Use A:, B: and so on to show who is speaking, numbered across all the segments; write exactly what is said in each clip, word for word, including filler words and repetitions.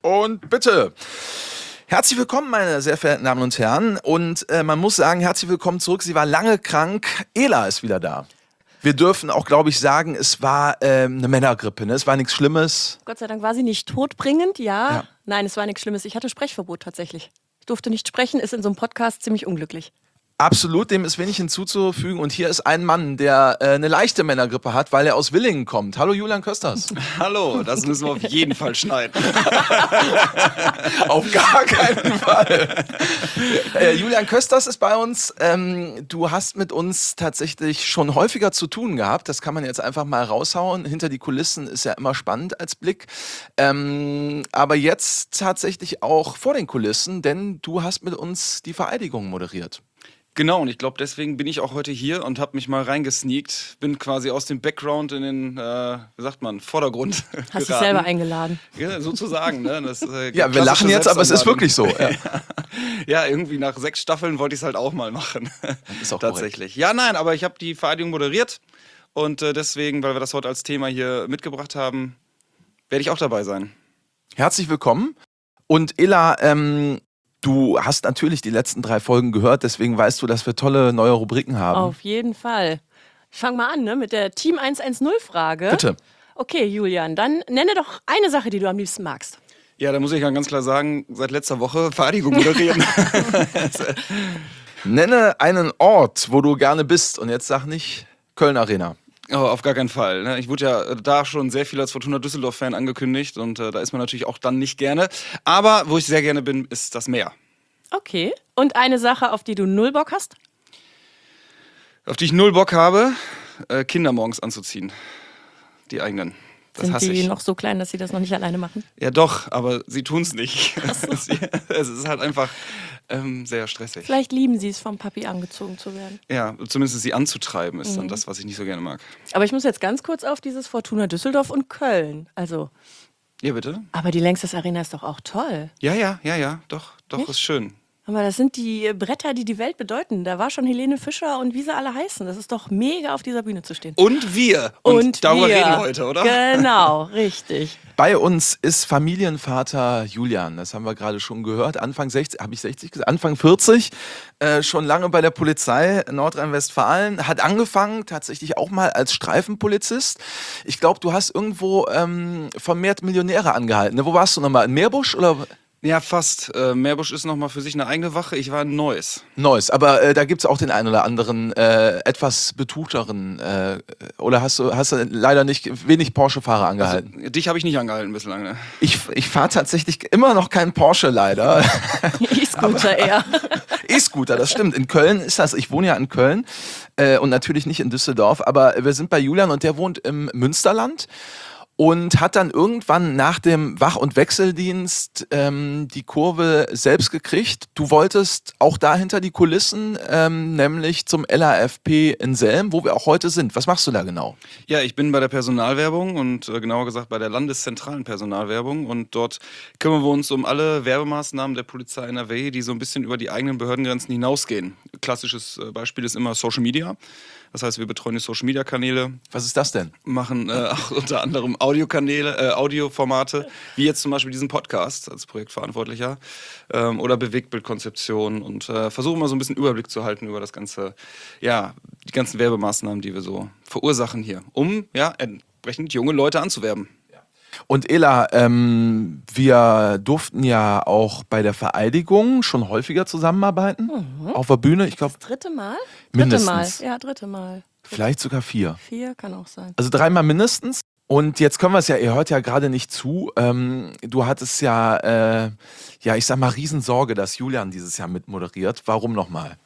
A: Und bitte. Herzlich willkommen, meine sehr verehrten Damen und Herren. Und äh, man muss sagen, herzlich willkommen zurück. Sie war lange krank. Ela ist wieder da. Wir dürfen auch, glaube ich, sagen, es war ähm, eine Männergrippe. Ne? Es war nichts Schlimmes.
B: Gott sei Dank war sie nicht todbringend, ja.
A: Ja.
B: Nein, es war nichts Schlimmes. Ich hatte Sprechverbot tatsächlich. Ich durfte nicht sprechen, ist in so einem Podcast ziemlich unglücklich.
A: Absolut, dem ist wenig hinzuzufügen. Und hier ist ein Mann, der äh, eine leichte Männergrippe hat, weil er aus Willingen kommt. Hallo Julian Kösters.
C: Hallo, das müssen wir auf jeden Fall schneiden.
A: Auf gar keinen Fall. äh, Julian Kösters ist bei uns. Ähm, du hast mit uns tatsächlich schon häufiger zu tun gehabt. Das kann man jetzt einfach mal raushauen. Hinter die Kulissen ist ja immer spannend als Blick. Ähm, aber jetzt tatsächlich auch vor den Kulissen, denn du hast mit uns die Vereidigung moderiert.
C: Genau, und ich glaube, deswegen bin ich auch heute hier und habe mich mal reingesneakt. Bin quasi aus dem Background in den, äh, wie sagt man, Vordergrund
B: Hast
C: geraten.
B: dich selber eingeladen.
C: Ja, sozusagen. Ne? Das, äh,
A: Ja, wir lachen jetzt, aber es ist wirklich so. Ja,
C: ja, irgendwie nach sechs Staffeln wollte ich es halt auch mal machen.
A: ist auch
C: Tatsächlich. Ja, nein, aber ich habe die Vereidigung moderiert und äh, deswegen, weil wir das heute als Thema hier mitgebracht haben, werde ich auch dabei sein.
A: Herzlich willkommen. Und Ela, ähm, du hast natürlich die letzten drei Folgen gehört, deswegen weißt du, dass wir tolle neue Rubriken haben.
B: Auf jeden Fall. Ich fange mal an, ne, mit der Team hundertzehn-Frage.
A: Bitte.
B: Okay, Julian, dann nenne doch eine Sache, die du am liebsten magst.
C: Ja, da muss ich ganz klar sagen, seit letzter Woche Vereidigung moderieren.
A: Nenne einen Ort, wo du gerne bist. Und jetzt sag nicht Köln Arena.
C: Oh, auf gar keinen Fall. Ne? Ich wurde ja äh, da schon sehr viel als Fortuna Düsseldorf-Fan angekündigt und äh, da ist man natürlich auch dann nicht gerne. Aber wo ich sehr gerne bin, ist das Meer.
B: Okay. Und eine Sache, auf die du null Bock hast?
C: Auf die ich null Bock habe, äh, Kinder morgens anzuziehen. Die eigenen. Das
B: Sind
C: hasse
B: die
C: ich.
B: noch so klein, dass sie das noch nicht alleine machen?
C: Ja doch, aber sie tun es nicht. Es ist halt einfach ähm, sehr stressig.
B: Vielleicht lieben sie es, vom Papi angezogen zu werden.
C: Ja, zumindest sie anzutreiben ist
B: Mhm.
C: dann das, was ich nicht so gerne mag.
B: Aber ich muss jetzt ganz kurz auf dieses Fortuna Düsseldorf und Köln. Also,
C: Ja, bitte?
B: aber die Längstes Arena ist doch auch toll.
C: Ja, ja, ja, ja, doch, doch,
B: Nicht?
C: ist schön.
B: Aber das sind die Bretter, die die Welt bedeuten. Da war schon Helene Fischer und wie sie alle heißen. Das ist doch mega, auf dieser Bühne zu stehen.
C: Und wir. Und, darüber
B: wir.
C: reden wir heute, oder?
B: Genau, richtig.
A: Bei uns ist Familienvater Julian, das haben wir gerade schon gehört, Anfang sechzig, habe ich sechzig gesagt, Anfang vierzig, äh, schon lange bei der Polizei Nordrhein-Westfalen, hat angefangen tatsächlich auch mal als Streifenpolizist. Ich glaube, du hast irgendwo ähm, vermehrt Millionäre angehalten. Ne? Wo warst du nochmal? In Meerbusch oder?
C: Ja, fast. Äh, Meerbusch ist nochmal für sich eine eigene Wache. Ich war in Neuss.
A: Neues, aber äh, da gibt es auch den einen oder anderen äh, etwas betuchteren, äh, oder hast du, hast du leider nicht wenig Porsche-Fahrer angehalten?
C: Also, dich habe ich nicht angehalten bislang. Ne?
A: Ich, ich fahre tatsächlich immer noch keinen Porsche leider.
B: E-Scooter eher.
A: E-Scooter, das stimmt. In Köln ist das, ich wohne ja in Köln äh, und natürlich nicht in Düsseldorf, aber wir sind bei Julian und der wohnt im Münsterland. Und hat dann irgendwann nach dem Wach- und Wechseldienst ähm, die Kurve selbst gekriegt. Du wolltest auch da hinter die Kulissen, ähm, nämlich zum L A F P in Selm, wo wir auch heute sind. Was machst du da genau?
C: Ja, ich bin bei der Personalwerbung und äh, genauer gesagt bei der landeszentralen Personalwerbung. Und dort kümmern wir uns um alle Werbemaßnahmen der Polizei N R W, die so ein bisschen über die eigenen Behördengrenzen hinausgehen. Klassisches äh, Beispiel ist immer Social Media. Das heißt, wir betreuen die Social-Media-Kanäle.
A: Was ist das denn?
C: Machen äh, auch unter anderem Audiokanäle, äh, Audioformate, wie jetzt zum Beispiel diesen Podcast als Projektverantwortlicher ähm, oder Bewegtbildkonzeption und äh, versuchen mal so ein bisschen Überblick zu halten über das ganze, ja, die ganzen Werbemaßnahmen, die wir so verursachen hier, um ja entsprechend junge Leute anzuwerben.
A: Und Ela, ähm, wir durften ja auch bei der Vereidigung schon häufiger zusammenarbeiten.
B: Mhm.
A: Auf der Bühne, ich glaube,
B: Das dritte Mal?
A: Mindestens.
B: Dritte Mal, ja, dritte Mal.
A: vielleicht sogar vier.
B: Vier kann auch sein.
A: Also dreimal mindestens. Und jetzt können wir es ja, ihr hört ja gerade nicht zu. Ähm, du hattest ja, äh, ja, ich sag mal, Riesensorge, dass Julian dieses Jahr mitmoderiert. Warum nochmal?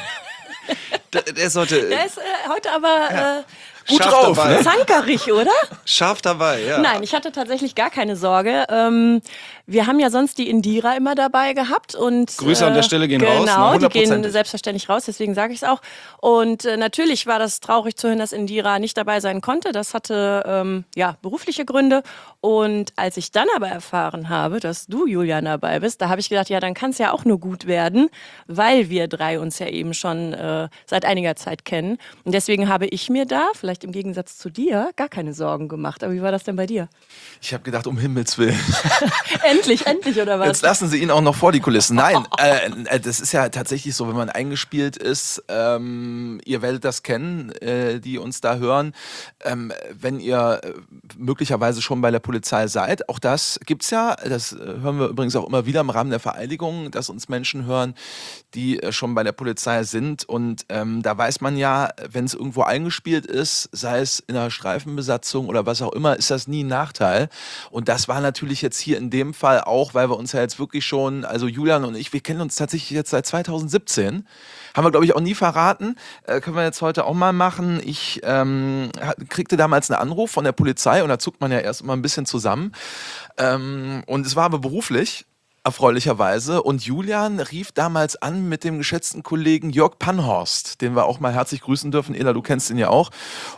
C: Der, der ist heute
B: Der ist äh, heute aber äh,
A: Gut
C: scharf
A: drauf,
C: dabei.
A: ne?
B: zankerig, oder?
C: Scharf dabei, ja.
B: Nein, ich hatte tatsächlich gar keine Sorge. Ähm, wir haben ja sonst die Indira immer dabei gehabt. Und,
C: Grüße an der Stelle gehen raus, ne?
B: Genau, die gehen
A: hundertprozentig.
B: selbstverständlich raus, deswegen sage ich es auch. Und äh, natürlich war das traurig zu hören, dass Indira nicht dabei sein konnte. Das hatte ähm, ja, berufliche Gründe. Und als ich dann aber erfahren habe, dass du, Julian, dabei bist, da habe ich gedacht, ja, dann kann es ja auch nur gut werden, weil wir drei uns ja eben schon äh, seit einiger Zeit kennen. Und deswegen habe ich mir da, vielleicht vielleicht im Gegensatz zu dir gar keine Sorgen gemacht. Aber wie war das denn bei dir?
A: Ich habe gedacht, um Himmels Willen.
B: endlich, endlich, oder was?
A: Jetzt lassen Sie ihn auch noch vor die Kulissen. Nein, äh, das ist ja tatsächlich so, wenn man eingespielt ist, ähm, ihr werdet das kennen, äh, die uns da hören, ähm, wenn ihr äh, möglicherweise schon bei der Polizei seid. Auch das gibt's ja, das äh, hören wir übrigens auch immer wieder im Rahmen der Vereidigung, dass uns Menschen hören, die äh, schon bei der Polizei sind. Und ähm, da weiß man ja, wenn es irgendwo eingespielt ist, sei es in einer Streifenbesatzung oder was auch immer, ist das nie ein Nachteil. Und das war natürlich jetzt hier in dem Fall auch, weil wir uns ja jetzt wirklich schon, also Julian und ich, wir kennen uns tatsächlich jetzt seit zweitausendsiebzehn. Haben wir, glaube ich, auch nie verraten. Äh, können wir jetzt heute auch mal machen. Ich ähm, kriegte damals einen Anruf von der Polizei und da zuckt man ja erst mal ein bisschen zusammen. Ähm, und es war aber beruflich. Erfreulicherweise. Und Julian rief damals an mit dem geschätzten Kollegen Jörg Panhorst, den wir auch mal herzlich grüßen dürfen. Ela, du kennst ihn ja auch.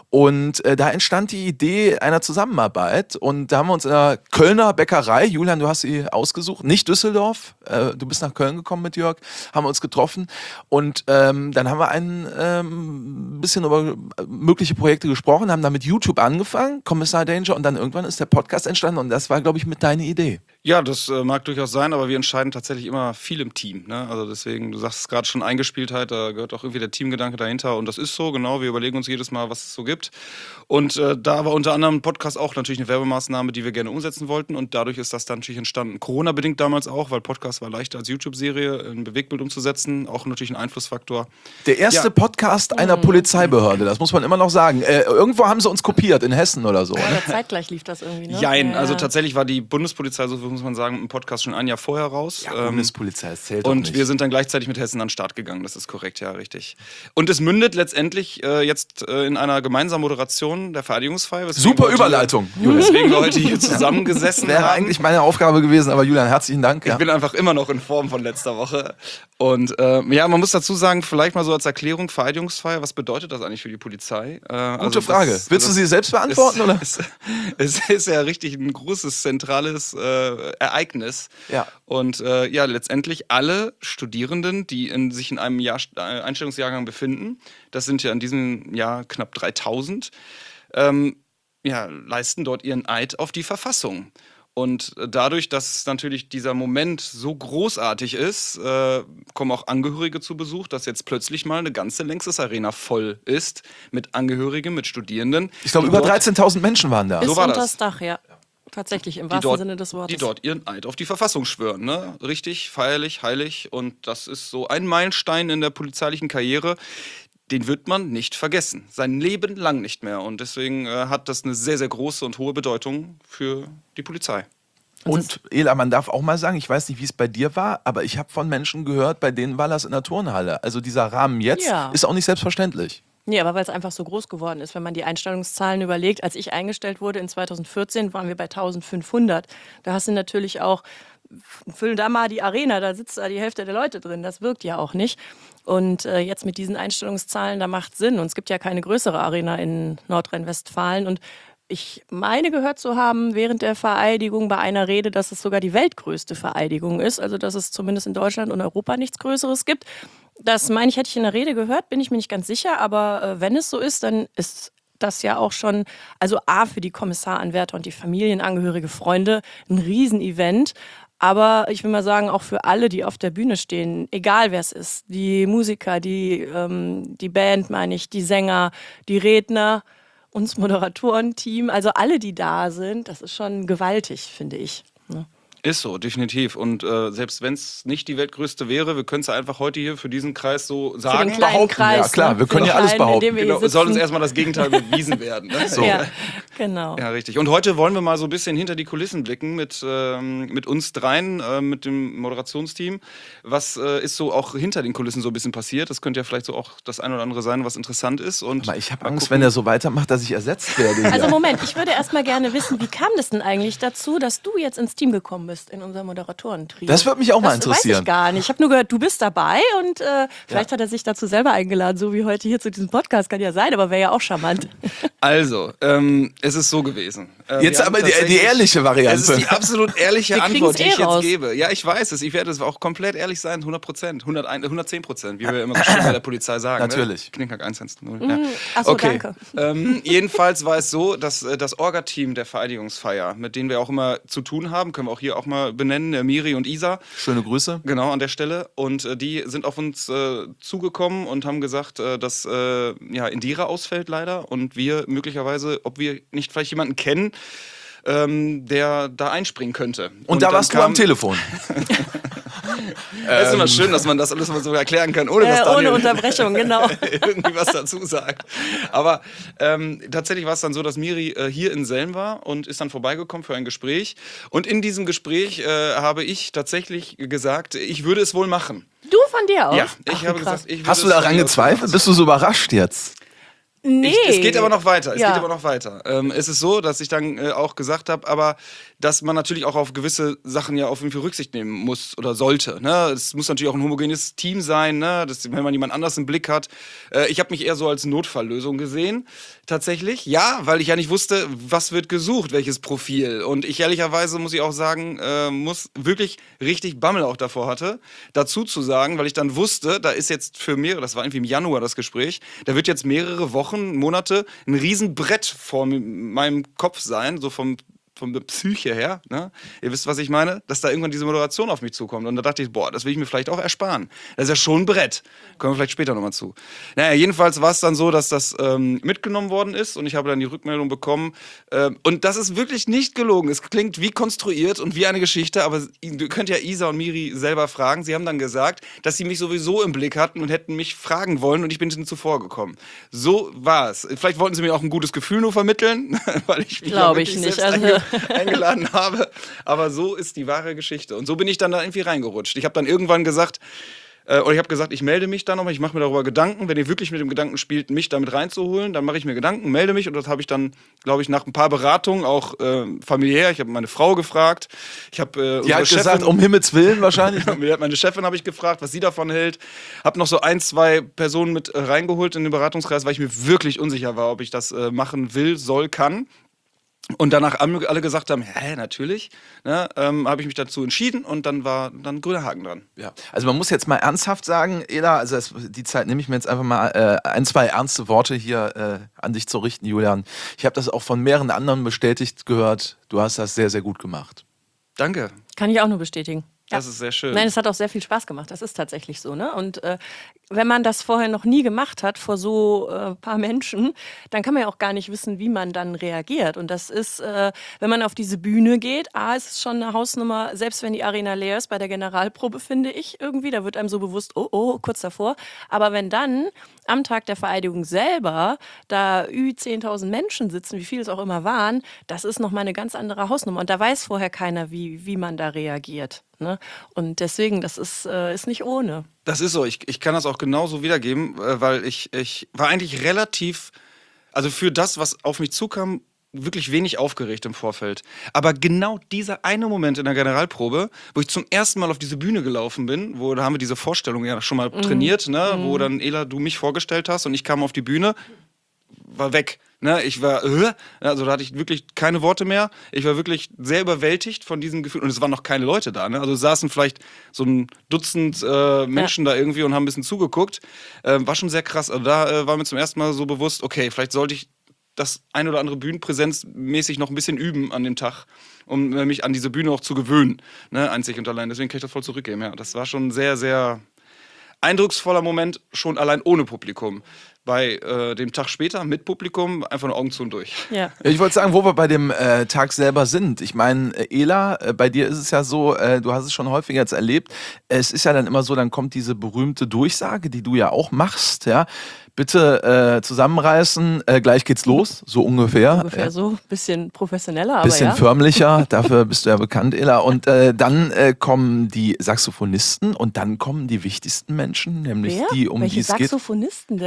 A: Und äh, da entstand die Idee einer Zusammenarbeit. Und da haben wir uns in einer Kölner Bäckerei, Julian, du hast sie ausgesucht, nicht Düsseldorf, äh, du bist nach Köln gekommen mit Jörg, haben wir uns getroffen. Und ähm, dann haben wir ein ähm, bisschen über mögliche Projekte gesprochen, haben dann mit YouTube angefangen, Kommissar Danger, und dann irgendwann ist der Podcast entstanden. Und das war, glaube ich, mit deiner Idee.
C: Ja, das äh, mag durchaus sein, aber wir entscheiden tatsächlich immer viel im Team. Ne? Also deswegen, du sagst es gerade schon, Eingespieltheit, da gehört auch irgendwie der Teamgedanke dahinter. Und das ist so, genau, wir überlegen uns jedes Mal, was es so gibt. Und äh, da war unter anderem ein Podcast auch natürlich eine Werbemaßnahme, die wir gerne umsetzen wollten. Und dadurch ist das dann natürlich entstanden. Corona-bedingt damals auch, weil Podcast war leichter als YouTube-Serie, ein Bewegtbild umzusetzen. Auch natürlich ein Einflussfaktor.
A: Der erste
C: ja.
A: Podcast einer Polizeibehörde, das muss man immer noch sagen. Äh, irgendwo haben sie uns kopiert, in Hessen oder so.
B: Ja,
A: Ne?
B: zeitgleich lief das irgendwie, ne?
C: Jein,
B: Ja,
C: also
B: ja.
C: tatsächlich war die Bundespolizei, so muss man sagen, im Podcast schon ein Jahr vorher raus.
A: Ja,
C: Ähm,
A: Bundespolizei, das zählt doch
C: Und
A: nicht.
C: wir sind dann gleichzeitig mit Hessen an den Start gegangen, das ist korrekt, ja, richtig. Und es mündet letztendlich äh, jetzt äh, in einer gemeinsamen Moderation der Vereidigungsfeier. weswegen
A: Super
C: wir heute
A: Überleitung,
C: Hier, weswegen wir heute hier zusammengesessen
A: Wäre
C: haben.
A: eigentlich meine Aufgabe gewesen, aber Julian, herzlichen Dank.
C: Ich
A: Ja.
C: bin einfach immer noch in Form von letzter Woche. Und äh, ja, man muss dazu sagen, vielleicht mal so als Erklärung, Vereidigungsfeier, was bedeutet das eigentlich für die Polizei? Äh, also
A: Gute Frage.
C: das-
A: Willst du
C: das-
A: sie selbst beantworten?
C: Es,
A: oder?
C: es, es ist ja richtig ein großes, zentrales äh, Ereignis.
A: Ja.
C: Und äh, ja, letztendlich alle Studierenden, die in, sich in einem Jahr, äh, Einstellungsjahrgang befinden, das sind ja in diesem Jahr knapp dreitausend, ähm, ja, leisten dort ihren Eid auf die Verfassung. Und dadurch, dass natürlich dieser Moment so großartig ist, äh, kommen auch Angehörige zu Besuch, dass jetzt plötzlich mal eine ganze Längstes Arena voll ist mit Angehörigen, mit Studierenden.
A: Ich glaube,
C: die
A: über
C: dort-
A: dreizehntausend Menschen waren da.
B: Bis
C: so war
B: unter
C: das.
B: das Dach, ja. Tatsächlich, im
C: die
B: wahrsten
C: dort,
B: Sinne des Wortes.
C: die dort ihren Eid auf die Verfassung schwören. Ne? Richtig, feierlich, heilig. Und das ist so ein Meilenstein in der polizeilichen Karriere. Den wird man nicht vergessen. Sein Leben lang nicht mehr. Und deswegen äh, hat das eine sehr, sehr große und hohe Bedeutung für die Polizei.
A: Und Ela, man darf auch mal sagen, ich weiß nicht, wie es bei dir war, aber ich habe von Menschen gehört, bei denen war das in der Turnhalle. Also dieser Rahmen jetzt
B: Ja.
A: ist auch nicht selbstverständlich.
B: Nee, aber weil es einfach so groß geworden ist. Wenn man die Einstellungszahlen überlegt, als ich eingestellt wurde in zweitausendvierzehn, waren wir bei eintausendfünfhundert. Da hast du natürlich auch, füllen da mal die Arena, da sitzt da die Hälfte der Leute drin. Das wirkt ja auch nicht. Und äh, jetzt mit diesen Einstellungszahlen, da macht Sinn. Und es gibt ja keine größere Arena in Nordrhein-Westfalen. Und ich meine gehört zu haben während der Vereidigung bei einer Rede, dass es sogar die weltgrößte Vereidigung ist. Also dass es zumindest in Deutschland und Europa nichts Größeres gibt. Das meine ich, hätte ich in der Rede gehört, bin ich mir nicht ganz sicher. Aber äh, wenn es so ist, dann ist das ja auch schon, also A, für die Kommissaranwärter und die Familienangehörige, Freunde, ein Riesenevent. Aber ich will mal sagen, auch für alle, die auf der Bühne stehen, egal wer es ist, die Musiker, die, ähm, die Band, meine ich, die Sänger, die Redner, uns Moderatorenteam, also alle, die da sind, das ist schon gewaltig, finde ich. Ne?
C: Ist so, definitiv. Und äh, selbst wenn es nicht die weltgrößte wäre, wir können es ja einfach heute hier für diesen Kreis so
B: Für
C: sagen.
B: den kleinen
A: behaupten,
B: Kreis.
A: ja, klar,
B: ne?
A: wir können
B: Für
A: ja
B: den
A: alles
B: kleinen, in
A: behaupten.
B: dem wir hier
C: Genau, soll uns
B: sitzen.
C: erstmal das Gegenteil bewiesen werden. Ne? So.
B: Ja, genau.
C: Ja, richtig. Und heute wollen wir mal so ein bisschen hinter die Kulissen blicken mit, ähm, mit uns dreien, äh, mit dem Moderationsteam. Was äh, ist so auch hinter den Kulissen so ein bisschen passiert? Das könnte ja vielleicht so auch das ein oder andere sein, was interessant ist. Und
A: Aber ich habe
C: mal
A: Angst,
C: gucken.
A: wenn er so weitermacht, dass ich ersetzt werde. Hier.
B: Also Moment, ich würde erstmal gerne wissen, wie kam das denn eigentlich dazu, dass du jetzt ins Team gekommen bist, in unser Moderatoren-Trio?
A: Das würde mich auch mal
B: Das weiß
A: interessieren.
B: ich gar nicht. Ich habe nur gehört, du bist dabei und äh, vielleicht hat er sich dazu selber eingeladen, so wie heute hier zu diesem Podcast. Kann ja sein, aber wäre ja auch charmant.
C: Also, ähm, Es ist so gewesen. Äh,
A: Jetzt aber die, die ehrliche Variante.
C: Es ist die absolut ehrliche
B: Wir
C: Antwort, die
B: kriegen's eh
C: ich jetzt
B: raus.
C: gebe. Ja, ich weiß es. Ich werde es auch komplett ehrlich sein. hundert Prozent. hunderteins, hundertzehn Prozent, wie wir immer so schön bei der Polizei sagen.
A: Natürlich.
C: Ne? Knickknack eins eins null. Ja.
B: Achso,
C: Okay.
B: danke.
C: Ähm, jedenfalls war es so, dass äh, das Orga-Team der Vereidigungsfeier, mit denen wir auch immer zu tun haben, können wir auch hier auch mal benennen, äh, Miri und Isa.
A: Schöne Grüße.
C: Genau, an der Stelle. Und äh, die sind auf uns äh, zugekommen und haben gesagt, äh, dass äh, ja, Indira ausfällt leider und wir möglicherweise, ob wir nicht vielleicht jemanden kennen, ähm, der da einspringen könnte.
A: Und, da
C: dann
A: warst du
C: kam-
A: am Telefon.
C: Es ist immer schön, dass man das alles mal so erklären kann, ohne dass
B: Äh,
C: Daniel
B: ohne Unterbrechung, genau.
C: irgendwie was dazu sagt. Aber ähm, tatsächlich war es dann so, dass Miri äh, hier in Selm war und ist dann vorbeigekommen für ein Gespräch. Und in diesem Gespräch äh, habe ich tatsächlich gesagt, ich würde es wohl machen.
B: Du von dir aus?
C: Ja, ich
B: Ach,
C: habe
B: krass.
C: gesagt, ich würde
A: Hast du
C: es von
A: daran
C: mir aus
A: gezweifelt?
C: machen.
A: Bist du so überrascht jetzt?
B: Nee.
C: Ich, es geht aber noch weiter. Es
B: Ja.
C: geht aber noch weiter. Ähm, es ist so, dass ich dann äh, auch gesagt habe, aber dass man natürlich auch auf gewisse Sachen ja auf jeden Fall Rücksicht nehmen muss oder sollte. Ne? Es muss natürlich auch ein homogenes Team sein, ne? Das, wenn man jemand anders im Blick hat. Äh, ich habe mich eher so als Notfalllösung gesehen. Tatsächlich, ja, weil ich ja nicht wusste, was wird gesucht, welches Profil. Und ich ehrlicherweise, muss ich auch sagen, äh, muss wirklich richtig Bammel auch davor hatte, dazu zu sagen, weil ich dann wusste, da ist jetzt für mehrere, das war irgendwie im Januar das Gespräch, da wird jetzt mehrere Wochen, Monate ein Riesenbrett vor meinem Kopf sein, so vom von der Psyche her, ne? Ihr wisst, was ich meine, dass da irgendwann diese Moderation auf mich zukommt. Und da dachte ich, boah, das will ich mir vielleicht auch ersparen. Das ist ja schon ein Brett. Kommen wir vielleicht später nochmal zu. Naja, jedenfalls war es dann so, dass das ähm, mitgenommen worden ist und ich habe dann die Rückmeldung bekommen. Ähm, und das ist wirklich nicht gelogen. Es klingt wie konstruiert und wie eine Geschichte, aber ihr könnt ja Isa und Miri selber fragen. Sie haben dann gesagt, dass sie mich sowieso im Blick hatten und hätten mich fragen wollen und ich bin ihnen zuvor gekommen. So war es. Vielleicht wollten sie mir auch ein gutes Gefühl nur vermitteln, weil ich mich
B: Glaube
C: ja
B: ich
C: wirklich
B: nicht.
C: selbst
B: Also
C: einge eingeladen habe. Aber so ist die wahre Geschichte. Und so bin ich dann da irgendwie reingerutscht. Ich habe dann irgendwann gesagt, äh, oder ich habe gesagt, ich melde mich dann nochmal, ich mache mir darüber Gedanken. Wenn ihr wirklich mit dem Gedanken spielt, mich damit reinzuholen, dann mache ich mir Gedanken, melde mich. Und das habe ich dann, glaube ich, nach ein paar Beratungen, auch äh, familiär, ich habe meine Frau gefragt. Ich habe äh,
A: Die hat
C: unsere
A: gesagt,
C: Chefin-
A: um Himmels Willen wahrscheinlich.
C: meine Chefin habe ich gefragt, was sie davon hält. Habe noch so ein, zwei Personen mit äh, reingeholt in den Beratungskreis, weil ich mir wirklich unsicher war, ob ich das äh, machen will, soll, kann. Und danach alle gesagt haben, hä, natürlich, ne, ähm, habe ich mich dazu entschieden und dann war dann grüner Haken dran.
A: Ja. Also man muss jetzt mal ernsthaft sagen, Ela, also es, die Zeit nehme ich mir jetzt einfach mal äh, ein, zwei ernste Worte hier äh, an dich zu richten, Julian. Ich habe das auch von mehreren anderen bestätigt gehört. Du hast das sehr, sehr gut gemacht.
C: Danke,
B: Kann ich auch nur bestätigen.
C: das ist sehr schön.
B: Nein, es hat auch sehr viel Spaß gemacht. Das ist tatsächlich so, ne? Und äh, wenn man das vorher noch nie gemacht hat vor so äh, paar Menschen, dann kann man ja auch gar nicht wissen, wie man dann reagiert. Und das ist, äh, wenn man auf diese Bühne geht, A, ist es schon eine Hausnummer, selbst wenn die Arena leer ist, bei der Generalprobe, finde ich irgendwie, da wird einem so bewusst, oh, oh, kurz davor. Aber wenn dann am Tag der Vereidigung selber da über zehntausend Menschen sitzen, wie viele es auch immer waren, das ist nochmal eine ganz andere Hausnummer. Und da weiß vorher keiner, wie, wie man da reagiert. Ne? Und deswegen, das ist, äh, ist nicht ohne.
C: Das ist so, ich, ich kann das auch genauso wiedergeben, äh, weil ich, ich war eigentlich relativ, also für das, was auf mich zukam, wirklich wenig aufgeregt im Vorfeld. Aber genau dieser eine Moment in der Generalprobe, wo ich zum ersten Mal auf diese Bühne gelaufen bin, wo da haben wir diese Vorstellung ja schon mal
B: Mhm.
C: trainiert, ne, wo dann Ela, du mich vorgestellt hast und ich kam auf die Bühne, war weg. Ne, ich war, äh, also da hatte ich wirklich keine Worte mehr. Ich war wirklich sehr überwältigt von diesem Gefühl. Und es waren noch keine Leute da. Ne? Also es saßen vielleicht so ein Dutzend äh, Menschen ja. da irgendwie und haben ein bisschen zugeguckt. Äh, war schon sehr krass. Also da äh, war mir zum ersten Mal so bewusst, okay, vielleicht sollte ich das ein oder andere Bühnenpräsenzmäßig noch ein bisschen üben an dem Tag, um äh, mich an diese Bühne auch zu gewöhnen. Ne? Einzig und allein. Deswegen kann ich das voll zurückgeben. Ja, das war schon ein sehr, sehr eindrucksvoller Moment, schon allein ohne Publikum. Bei äh, dem Tag später mit Publikum einfach nur Augen zu und durch.
B: Ja.
A: Ich wollte sagen, wo wir bei dem äh, Tag selber sind. Ich meine, äh, Ela, äh, bei dir ist es ja so, äh, du hast es schon häufiger jetzt erlebt, es ist ja dann immer so, dann kommt diese berühmte Durchsage, die du ja auch machst, ja. Bitte äh, zusammenreißen, äh, gleich geht's los, so ungefähr.
B: Ungefähr
A: ja.
B: so, bisschen professioneller, aber
A: Bisschen
B: ja.
A: förmlicher, dafür bist du ja bekannt, Ela. Und äh, dann äh, kommen die Saxophonisten und dann kommen die wichtigsten Menschen, nämlich
B: Wer?
A: die, um
B: Welche
A: die es geht.
B: Saxophonisten denn?
A: Äh,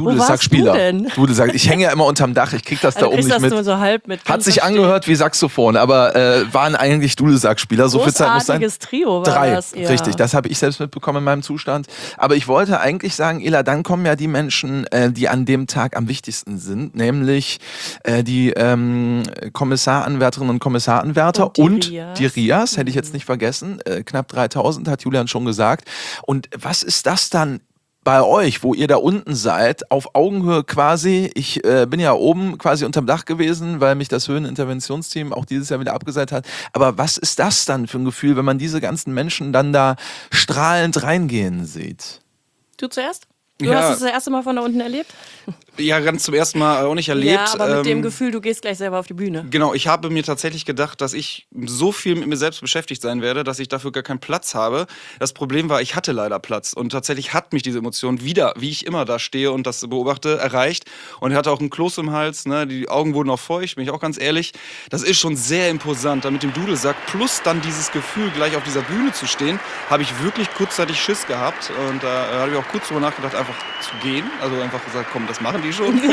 A: Dudelsackspieler.
B: Wo warst du denn?
A: Dudelsack. Ich hänge ja immer unterm Dach, ich krieg das
B: Also
A: da oben
B: kriegst
A: nicht
B: das
A: mit.
B: nur so halb mit.
A: Hat
B: Kannst
A: sich
B: verstehen.
A: angehört wie Saxophon, aber äh, waren eigentlich Dudelsackspieler. So viel Zeit muss sein.
B: Großartiges Trio war
A: Drei,
B: das. Ja.
A: richtig. Das habe ich selbst mitbekommen in meinem Zustand. Aber ich wollte eigentlich sagen, Ela, dann kommen ja die Menschen, äh, die an dem Tag am wichtigsten sind, nämlich äh, die ähm, Kommissaranwärterinnen und Kommissaranwärter
B: Und die
A: und
B: Rias.
A: die Rias, hätte ich jetzt nicht vergessen. Äh, knapp dreitausend, hat Julian schon gesagt. Und was ist das dann bei euch, wo ihr da unten seid, auf Augenhöhe quasi? Ich äh, bin ja oben quasi unterm Dach gewesen, weil mich das Höheninterventionsteam auch dieses Jahr wieder abgeseilt hat. Aber was ist das dann für ein Gefühl, wenn man diese ganzen Menschen dann da strahlend reingehen sieht?
B: Du zuerst? Du
C: Ja.
B: hast es das erste Mal von da unten erlebt?
C: Ja, ganz zum ersten Mal auch nicht erlebt.
B: Ja, aber mit
C: Ähm,
B: dem Gefühl, du gehst gleich selber auf die Bühne.
C: Genau, ich habe mir tatsächlich gedacht, dass ich so viel mit mir selbst beschäftigt sein werde, dass ich dafür gar keinen Platz habe. Das Problem war, ich hatte leider Platz und tatsächlich hat mich diese Emotion wieder, wie ich immer da stehe und das beobachte, erreicht und ich hatte auch einen Kloß im Hals, ne? Die Augen wurden auch feucht, bin ich auch ganz ehrlich. Das ist schon sehr imposant, da mit dem Dudelsack plus dann dieses Gefühl, gleich auf dieser Bühne zu stehen, habe ich wirklich kurzzeitig Schiss gehabt und da äh, habe ich auch kurz drüber nachgedacht, einfach zu gehen, also einfach gesagt, komm, das machen die schon.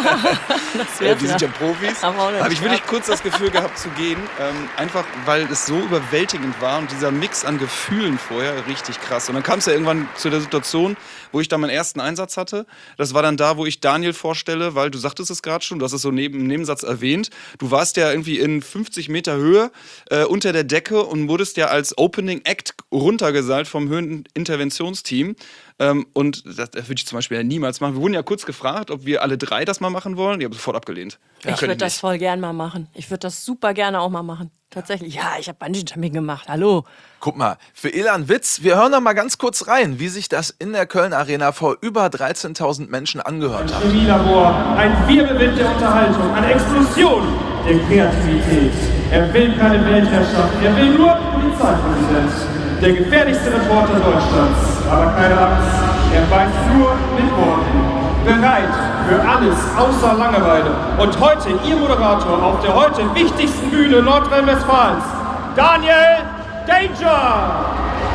B: Das
C: Äh, die sind ja Profis.
B: Aber auch nicht
C: Habe ich wirklich
B: gehabt.
C: kurz das Gefühl gehabt zu gehen, ähm, einfach weil es so überwältigend war und dieser Mix an Gefühlen vorher richtig krass. Und dann kam es ja irgendwann zu der Situation, wo ich dann meinen ersten Einsatz hatte. Das war dann da, wo ich Daniel vorstelle, weil du sagtest es gerade schon, du hast es so neben, im Nebensatz erwähnt. Du warst ja irgendwie in fünfzig Meter Höhe äh, unter der Decke und wurdest ja als Opening Act runtergeseilt vom Höheninterventionsteam. Ähm, und das, das würde ich zum Beispiel ja niemals machen. Wir wurden ja kurz gefragt, ob wir alle drei das mal machen wollen. Ich habe sofort abgelehnt. Ja,
B: Ich
C: könnte
B: würde das
C: nicht.
B: voll gern mal machen. Ich würde das super gerne auch mal machen. Tatsächlich. Ja, ich habe Bungee-Jumping gemacht. Hallo.
A: Guck mal, für Elan Witz, wir hören noch mal ganz kurz rein, wie sich das in der Köln Arena vor über dreizehntausend Menschen angehört hat.
D: Chemielabor, ein Wirbelwind der Unterhaltung, eine Explosion der Kreativität. Er will keine Weltherrschaft, er will nur Polizeipräsident. Der gefährlichste Reporter Deutschlands, aber keine Angst, er weiß nur mit Worten. Bereit für alles außer Langeweile. Und heute Ihr Moderator auf der heute wichtigsten Bühne Nordrhein-Westfalens, Daniel Danger!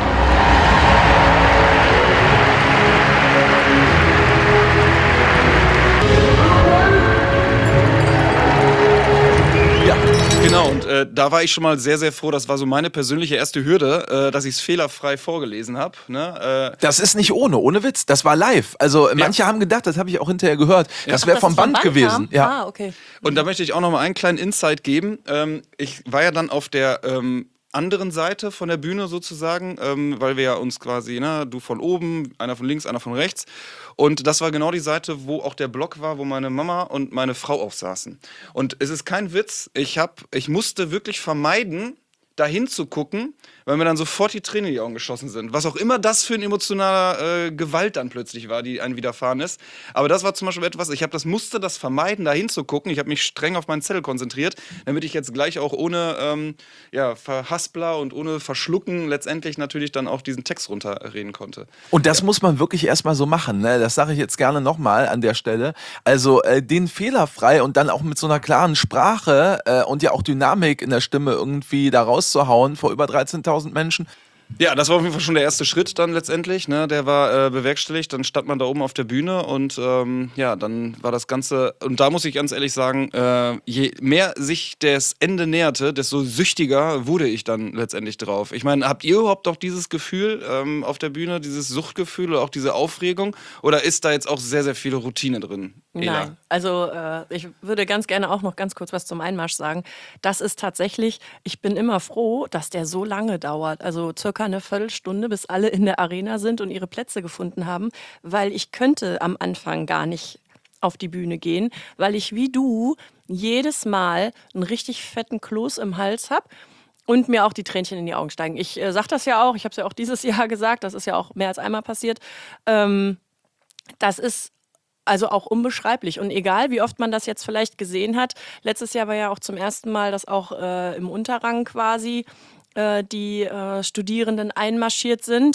A: Ja,
C: Genau, und äh, da war ich schon mal sehr, sehr froh. Das war so meine persönliche erste Hürde, äh, dass ich es fehlerfrei vorgelesen habe. Ne? Äh,
A: das ist nicht ohne, ohne Witz. Das war live. Also manche haben gedacht, das habe ich auch hinterher gehört, das
B: Ach,
A: wäre
B: dass
A: vom
B: es
A: Band gewesen.
B: kam?
A: Ja.
B: Ah, okay.
C: Und da möchte ich auch noch mal einen kleinen Insight geben. Ähm, ich war ja dann auf der ähm, anderen Seite von der Bühne sozusagen, ähm, weil wir ja uns quasi, ne, du von oben, einer von links, einer von rechts. Und das war genau die Seite, wo auch der Block war, wo meine Mama und meine Frau auch saßen. Und es ist kein Witz, ich, hab, ich musste wirklich vermeiden, dahin zu gucken, weil mir dann sofort die Tränen in die Augen geschossen sind. Was auch immer das für ein emotionaler äh, Gewalt dann plötzlich war, die einem widerfahren ist. Aber das war zum Beispiel etwas, ich hab das, musste das vermeiden, dahin zu gucken. Ich habe mich streng auf meinen Zettel konzentriert, damit ich jetzt gleich auch ohne ähm, ja, Verhaspler und ohne Verschlucken letztendlich natürlich dann auch diesen Text runterreden konnte.
A: Und das muss man wirklich erstmal so machen. Ne? Das sage ich jetzt gerne nochmal an der Stelle. Also äh, den fehlerfrei und dann auch mit so einer klaren Sprache äh, und ja auch Dynamik in der Stimme irgendwie da rauszuhauen vor über dreizehntausend Menschen.
C: Ja, das war auf jeden Fall schon der erste Schritt dann letztendlich, ne? Der war äh, bewerkstelligt, dann stand man da oben auf der Bühne und ähm, ja, dann war das Ganze, und da muss ich ganz ehrlich sagen, äh, je mehr sich das Ende näherte, desto süchtiger wurde ich dann letztendlich drauf. Ich meine, habt ihr überhaupt auch dieses Gefühl ähm, auf der Bühne, dieses Suchtgefühl oder auch diese Aufregung, oder ist da jetzt auch sehr, sehr viele Routine drin? Ela?
B: Nein, also äh, ich würde ganz gerne auch noch ganz kurz was zum Einmarsch sagen. Das ist tatsächlich, ich bin immer froh, dass der so lange dauert, also circa eine Viertelstunde, bis alle in der Arena sind und ihre Plätze gefunden haben, weil ich könnte am Anfang gar nicht auf die Bühne gehen, weil ich wie du jedes Mal einen richtig fetten Kloß im Hals habe. Und mir auch die Tränchen in die Augen steigen. Ich äh, sage das ja auch, ich habe es ja auch dieses Jahr gesagt, das ist ja auch mehr als einmal passiert. Ähm, das ist also auch unbeschreiblich. Und egal, wie oft man das jetzt vielleicht gesehen hat, letztes Jahr war ja auch zum ersten Mal, dass auch äh, im Unterrang quasi äh, die äh, Studierenden einmarschiert sind.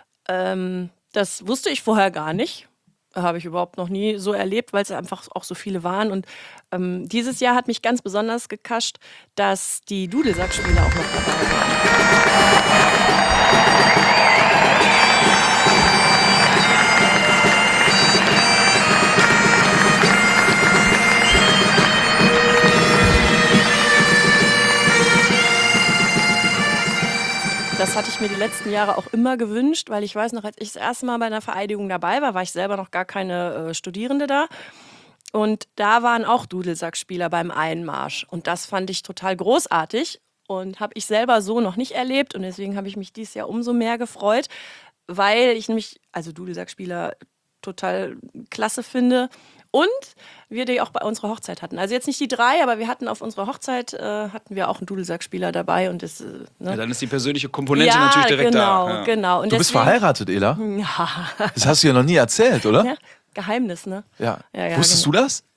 B: Ähm, das wusste ich vorher gar nicht. Habe ich überhaupt noch nie so erlebt, weil es einfach auch so viele waren. Und ähm, dieses Jahr hat mich ganz besonders gekascht, dass die Dudelsackspieler auch noch dabei waren. das hatte ich mir die letzten Jahre auch immer gewünscht, weil ich weiß noch, als ich das erste Mal bei einer Vereidigung dabei war, war ich selber noch gar keine äh, Studierende da. Und da waren auch Dudelsackspieler beim Einmarsch. Und das fand ich total großartig und habe ich selber so noch nicht erlebt. Und deswegen habe ich mich dieses Jahr umso mehr gefreut, weil ich nämlich, also Dudelsackspieler total klasse finde. Und wir die auch bei unserer Hochzeit hatten. Also jetzt nicht die drei, aber wir hatten auf unserer Hochzeit äh, hatten wir auch einen Dudelsackspieler dabei. Und das, äh, ne?
C: Ja, dann ist die persönliche Komponente
B: ja,
C: natürlich direkt
B: genau,
C: da. Ja.
B: genau. Und
A: Du bist
B: deswegen,
A: verheiratet, Ela?
B: Ja.
A: Das hast du ja noch nie erzählt, oder?
B: Ja, Geheimnis, ne?
A: Ja.
B: Ja, ja,
A: Wusstest
B: genau.
A: du das?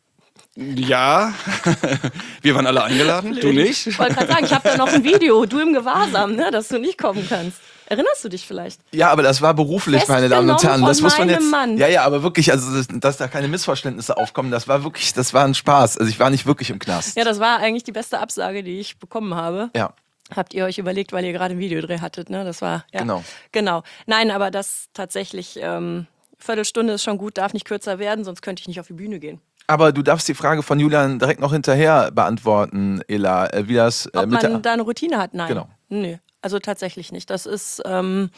C: Ja, wir waren alle eingeladen, du nicht.
B: Ich wollte gerade sagen, ich habe da noch ein Video, du im Gewahrsam, ne, dass du nicht kommen kannst. Erinnerst du dich vielleicht?
A: Ja, aber das war beruflich, meine Damen und Herren.
B: Festgenommen
A: Das muss man
B: von
A: jetzt.
B: meinem Mann.
A: Ja, ja, aber wirklich, also dass, dass da keine Missverständnisse aufkommen, das war wirklich, das war ein Spaß. Also ich war nicht wirklich im Knast.
B: Ja, das war eigentlich die beste Absage, die ich bekommen habe.
A: Ja.
B: Habt ihr euch überlegt, weil ihr gerade einen Videodreh hattet, ne? Das war, ja.
A: Genau.
B: Genau. Nein, aber das tatsächlich, ähm, Viertelstunde ist schon gut, darf nicht kürzer werden, sonst könnte ich nicht auf die Bühne gehen.
A: Aber du darfst die Frage von Julian direkt noch hinterher beantworten, Ela, äh, wie das äh,
B: Ob
A: mit
B: man
A: der.
B: da eine Routine hat? Nein.
A: Genau.
B: Nö, also tatsächlich nicht. Das ist, ähm,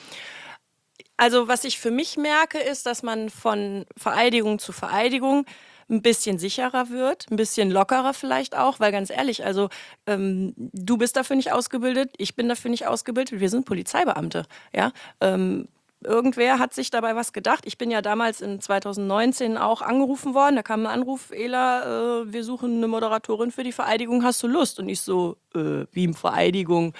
B: also was ich für mich merke, ist, dass man von Vereidigung zu Vereidigung ein bisschen sicherer wird, ein bisschen lockerer vielleicht auch, weil ganz ehrlich, also ähm, du bist dafür nicht ausgebildet, ich bin dafür nicht ausgebildet, wir sind Polizeibeamte, ja, ähm, Irgendwer hat sich dabei was gedacht. Ich bin ja damals in zweitausendneunzehn auch angerufen worden. Da kam ein Anruf, Ela, äh, wir suchen eine Moderatorin für die Vereidigung, hast du Lust? Und ich so, äh, wie im Vereidigung?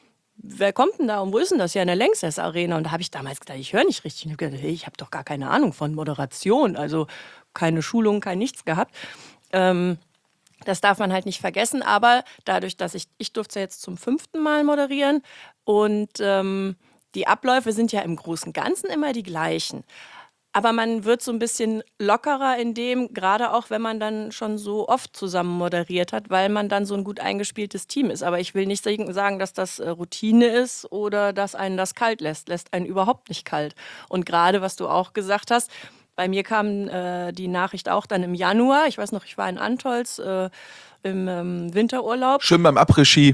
B: Wer kommt denn da und wo ist denn das? Ja, in der Lanxess Arena. Und da habe ich damals gedacht, ich höre nicht richtig. Und ich habe gedacht, hey, ich habe doch gar keine Ahnung von Moderation. Also keine Schulung, kein nichts gehabt. Ähm, das darf man halt nicht vergessen. Aber dadurch, dass ich, ich durfte ja jetzt zum fünften Mal moderieren und ähm, die Abläufe sind ja im Großen und Ganzen immer die gleichen. Aber man wird so ein bisschen lockerer in dem, gerade auch wenn man dann schon so oft zusammen moderiert hat, weil man dann so ein gut eingespieltes Team ist. Aber ich will nicht sagen, dass das Routine ist oder dass einen das kalt lässt. Lässt einen überhaupt nicht kalt. Und gerade, was du auch gesagt hast, bei mir kam äh, die Nachricht auch dann im Januar. Ich weiß noch, ich war in Antolz äh, im ähm, Winterurlaub.
A: Schön beim Après-Ski.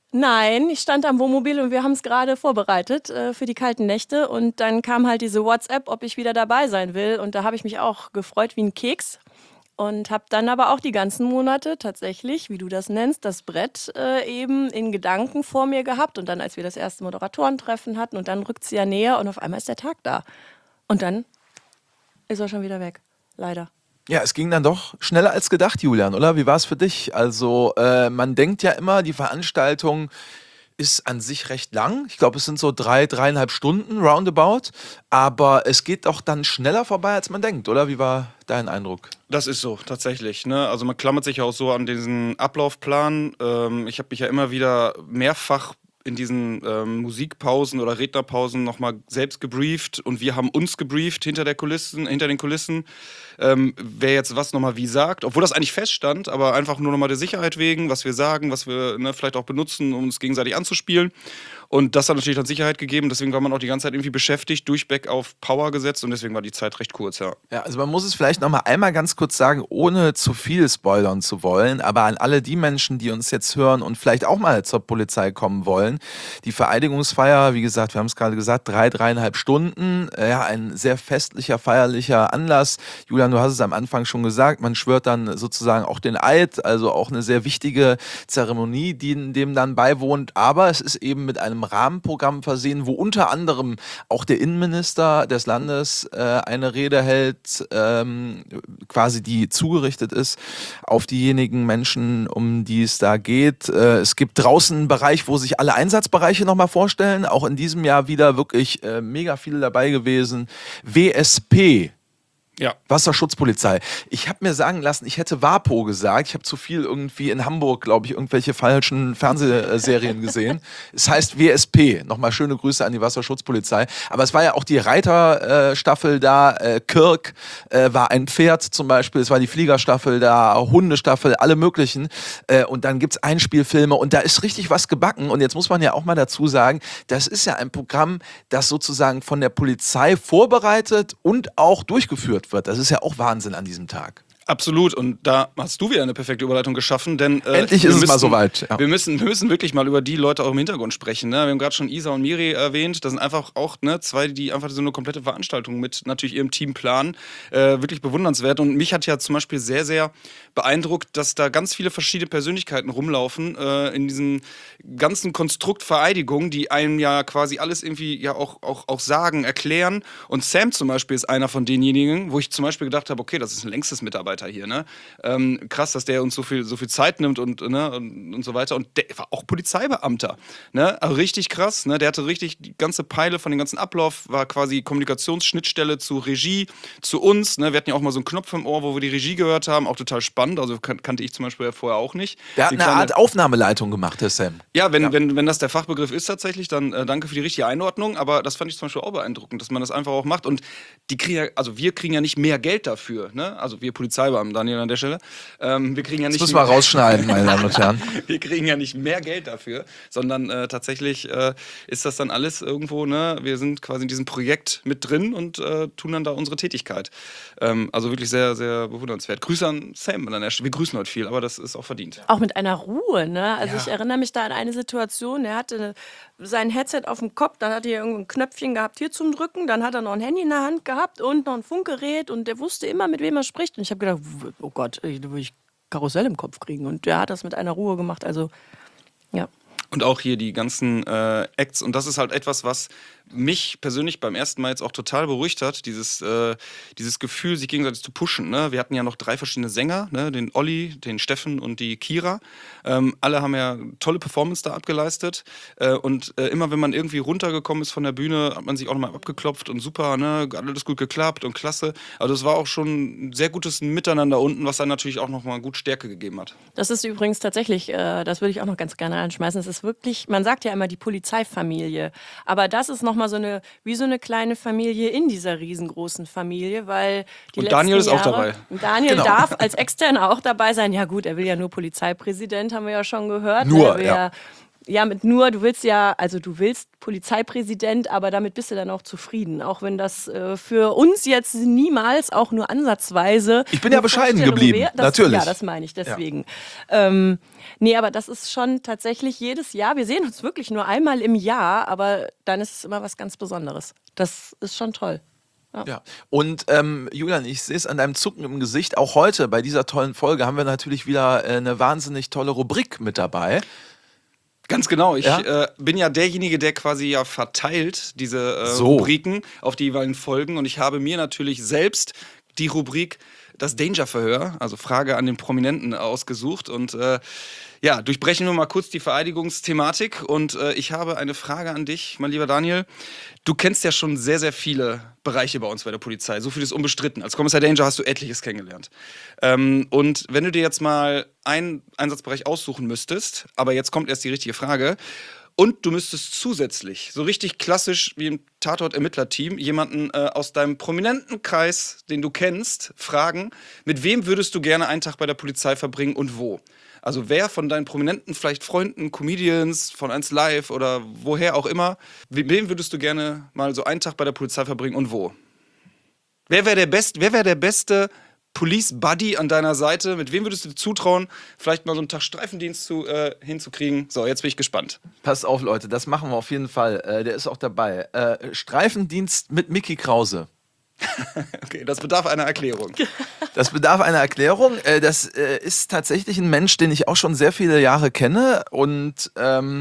B: Nein, ich stand am Wohnmobil und wir haben es gerade vorbereitet äh, für die kalten Nächte. Und dann kam halt diese WhatsApp, ob ich wieder dabei sein will. Und da habe ich mich auch gefreut wie ein Keks. Und habe dann aber auch die ganzen Monate tatsächlich, wie du das nennst, das Brett äh, eben in Gedanken vor mir gehabt. Und dann, als wir das erste Moderatorentreffen hatten, und dann rückt es ja näher und auf einmal ist der Tag da. Und dann ist er schon wieder weg, leider.
A: Ja, es ging dann doch schneller als gedacht, Julian, oder? Wie war es für dich? Also äh, man denkt ja immer, die Veranstaltung ist an sich recht lang. Ich glaube, es sind so drei, dreieinhalb Stunden roundabout. Aber es geht doch dann schneller vorbei, als man denkt, oder? Wie war dein Eindruck?
C: Das ist so, tatsächlich. Ne? Also man klammert sich ja auch so an diesen Ablaufplan. Ähm, ich habe mich ja immer wieder mehrfach in diesen ähm, Musikpausen oder Rednerpausen nochmal selbst gebrieft und wir haben uns gebrieft hinter der Kulissen, hinter den Kulissen, ähm, wer jetzt was nochmal wie sagt, obwohl das eigentlich feststand, aber einfach nur nochmal der Sicherheit wegen, was wir sagen, was wir ne, vielleicht auch benutzen, um uns gegenseitig anzuspielen. Und das hat natürlich dann Sicherheit gegeben, deswegen war man auch die ganze Zeit irgendwie beschäftigt, durchweg auf Power gesetzt und deswegen war die Zeit recht kurz, ja.
A: Ja, also man muss es vielleicht nochmal einmal ganz kurz sagen, ohne zu viel spoilern zu wollen, aber an alle die Menschen, die uns jetzt hören und vielleicht auch mal zur Polizei kommen wollen, die Vereidigungsfeier, wie gesagt, wir haben es gerade gesagt, drei, dreieinhalb Stunden, ja, ein sehr festlicher, feierlicher Anlass. Julian, du hast es am Anfang schon gesagt, man schwört dann sozusagen auch den Eid, also auch eine sehr wichtige Zeremonie, die dem dann beiwohnt, aber es ist eben mit einem Rahmenprogramm versehen, wo unter anderem auch der Innenminister des Landes äh, eine Rede hält, ähm, quasi die zugerichtet ist auf diejenigen Menschen, um die es da geht. Äh, es gibt draußen einen Bereich, wo sich alle Einsatzbereiche nochmal vorstellen. Auch in diesem Jahr wieder wirklich äh, mega viele dabei gewesen. W S P.
C: Ja.
A: Wasserschutzpolizei. Ich habe mir sagen lassen, ich hätte WAPO gesagt. Ich habe zu viel irgendwie in Hamburg, glaube ich, irgendwelche falschen Fernsehserien gesehen. Es heißt W S P. Nochmal schöne Grüße an die Wasserschutzpolizei. Aber es war ja auch die Reiterstaffel äh, da. Äh, Kirk äh, war ein Pferd zum Beispiel. Es war die Fliegerstaffel da, Hundestaffel, alle möglichen. Äh, und dann gibt's Einspielfilme und da ist richtig was gebacken. Und jetzt muss man ja auch mal dazu sagen, das ist ja ein Programm, das sozusagen von der Polizei vorbereitet und auch durchgeführt wird. Das ist ja auch Wahnsinn an diesem Tag.
C: Absolut, und da hast du wieder eine perfekte Überleitung geschaffen, denn äh,
A: endlich ist es mal soweit. Ja.
C: Wir müssen, wir müssen wirklich mal über die Leute auch im Hintergrund sprechen. Ne? Wir haben gerade schon Isa und Miri erwähnt, das sind einfach auch ne, zwei, die einfach so eine komplette Veranstaltung mit natürlich ihrem Team planen, äh, wirklich bewundernswert. Und mich hat ja zum Beispiel sehr, sehr beeindruckt, dass da ganz viele verschiedene Persönlichkeiten rumlaufen äh, in diesem ganzen Konstrukt Vereidigung, die einem ja quasi alles irgendwie ja auch, auch, auch sagen, erklären. Und Sam zum Beispiel ist einer von denjenigen, wo ich zum Beispiel gedacht habe, okay, das ist ein längstes Mitarbeiter hier, ne? Ähm, krass, dass der uns so viel, so viel Zeit nimmt und, ne, und, und so weiter. Und der war auch Polizeibeamter, ne? Also richtig krass, ne? Der hatte richtig die ganze Peile von dem ganzen Ablauf, war quasi Kommunikationsschnittstelle zu Regie, zu uns, ne? Wir hatten ja auch mal so einen Knopf im Ohr, wo wir die Regie gehört haben, auch total spannend, also kan- kannte ich zum Beispiel ja vorher auch nicht.
A: Der hat
C: Die
A: eine
C: kleine-
A: Art Aufnahmeleitung gemacht, der Sam.
C: Ja, wenn,
A: Ja.
C: Wenn, wenn das der Fachbegriff ist tatsächlich, dann äh, danke für die richtige Einordnung, aber das fand ich zum Beispiel auch beeindruckend, dass man das einfach auch macht und die kriegen ja, also wir kriegen ja nicht mehr Geld dafür, ne? Also wir Polizeibeamten, Daniel an der Stelle, ähm, wir kriegen ja nicht
A: Das müssen wir
C: mehr,
A: rausschneiden, meine Damen und Herren.
C: wir kriegen ja nicht mehr Geld dafür, sondern äh, tatsächlich äh, ist das dann alles irgendwo, ne? Wir sind quasi in diesem Projekt mit drin und äh, tun dann da unsere Tätigkeit. Ähm, also wirklich sehr, sehr bewundernswert. Grüße an Sam an der Stelle. Wir grüßen heute viel, aber das ist auch verdient.
B: Auch mit einer Ruhe, ne? Also
A: Ja.
B: ich erinnere mich da an eine Situation, er hatte sein Headset auf dem Kopf, dann hat er irgendein Knöpfchen gehabt hier zum Drücken, dann hat er noch ein Handy in der Hand gehabt und noch ein Funkgerät und der wusste immer, mit wem er spricht. Und ich habe gedacht, oh Gott, da würde ich Karussell im Kopf kriegen. Und der hat das mit einer Ruhe gemacht, also ja.
C: Und auch hier die ganzen äh, Acts. Und das ist halt etwas, was mich persönlich beim ersten Mal jetzt auch total beruhigt hat. Dieses, äh, dieses Gefühl, sich gegenseitig zu pushen. Ne? Wir hatten ja noch drei verschiedene Sänger. Ne? Den Olli, den Steffen und die Kira. Ähm, alle haben ja tolle Performance da abgeleistet. Äh, und äh, immer wenn man irgendwie runtergekommen ist von der Bühne, hat man sich auch nochmal abgeklopft. Und super, ne? Alles gut geklappt und klasse. Also es war auch schon ein sehr gutes Miteinander unten, was dann natürlich auch nochmal gut Stärke gegeben hat.
B: Das ist übrigens tatsächlich, äh, das würde ich auch noch ganz gerne anschmeißen, es ist wirklich, man sagt ja immer die Polizeifamilie, aber das ist nochmal so eine, wie so eine kleine Familie in dieser riesengroßen Familie, weil die
C: Und
B: letzten
C: Daniel ist auch
B: Jahre,
C: dabei.
B: Daniel
A: Genau.
B: darf als Externer auch dabei sein. Ja gut, er will ja nur Polizeipräsident, haben wir ja schon gehört.
A: Nur,
B: Er will
A: ja.
B: ja. Ja, mit nur, du willst ja, also du willst Polizeipräsident, aber damit bist du dann auch zufrieden. Auch wenn das äh, für uns jetzt niemals auch nur ansatzweise.
A: Ich bin ja
B: eine
A: bescheiden
B: Vorstellung
A: geblieben,
B: wär- das,
A: natürlich.
B: Ja, das meine ich deswegen. Ähm, nee, aber das ist schon tatsächlich jedes Jahr. Wir sehen uns wirklich nur einmal im Jahr, aber dann ist es immer was ganz Besonderes. Das ist schon toll.
A: Ja. Und ähm, Julian, ich sehe es an deinem Zucken im Gesicht. Auch heute bei dieser tollen Folge haben wir natürlich wieder äh, eine wahnsinnig tolle Rubrik mit dabei.
C: Ganz genau. Ich
A: Ja?
C: äh, bin ja derjenige, der quasi ja verteilt diese äh,
A: So.
C: Rubriken auf die jeweiligen Folgen. Und ich habe mir natürlich selbst die Rubrik das Danger-Verhör, also Frage an den Prominenten, ausgesucht. Und äh, ja, durchbrechen wir mal kurz die Vereidigungsthematik. Und äh, ich habe eine Frage an dich, mein lieber Daniel. Du kennst ja schon sehr, sehr viele Bereiche bei uns bei der Polizei. So viel ist unbestritten. Als Kommissar Danger hast du etliches kennengelernt. Ähm, und wenn du dir jetzt mal einen Einsatzbereich aussuchen müsstest, aber jetzt kommt erst die richtige Frage, und du müsstest zusätzlich, so richtig klassisch wie im Tatort-Ermittler-Team, jemanden äh, aus deinem prominenten Kreis, den du kennst, fragen, mit wem würdest du gerne einen Tag bei der Polizei verbringen und wo? Also wer von deinen prominenten, vielleicht Freunden, Comedians, von eins Live oder woher auch immer, mit wem würdest du gerne mal so einen Tag bei der Polizei verbringen und wo? Wer wäre der, Best, wer wär der beste Police-Buddy an deiner Seite? Mit wem würdest du dir zutrauen, vielleicht mal so einen Tag Streifendienst zu, äh, hinzukriegen? So, jetzt bin ich gespannt.
A: Passt auf, Leute, das machen wir auf jeden Fall. Äh, der ist auch dabei. Äh, Streifendienst mit Micky Krause.
C: Okay, das bedarf einer Erklärung.
A: Das bedarf einer Erklärung. Äh, Das äh, ist tatsächlich ein Mensch, den ich auch schon sehr viele Jahre kenne und ähm,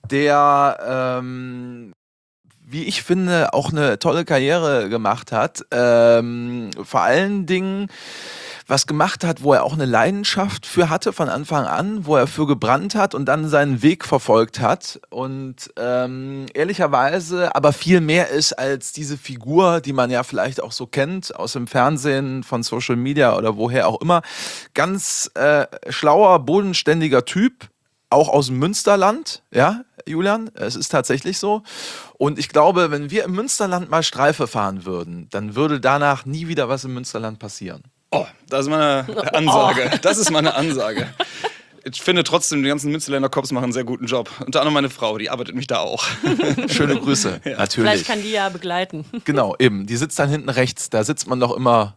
A: der, ähm, wie ich finde, auch eine tolle Karriere gemacht hat. Ähm, vor allen Dingen was gemacht hat, wo er auch eine Leidenschaft für hatte von Anfang an, wo er für gebrannt hat und dann seinen Weg verfolgt hat und ähm, ehrlicherweise aber viel mehr ist als diese Figur, die man ja vielleicht auch so kennt aus dem Fernsehen, von Social Media oder woher auch immer. Ganz äh, schlauer, bodenständiger Typ, auch aus dem Münsterland, ja, Julian, es ist tatsächlich so. Und ich glaube, wenn wir im Münsterland mal Streife fahren würden, dann würde danach nie wieder was im Münsterland passieren.
C: Oh, das ist meine Ansage. Das ist meine Ansage. Ich finde trotzdem, die ganzen Münsterländer Cops machen einen sehr guten Job. Unter anderem meine Frau, die arbeitet mich da auch.
A: Schöne Grüße, natürlich.
B: Vielleicht kann die ja begleiten.
A: Genau, eben. Die sitzt dann hinten rechts. Da sitzt man doch immer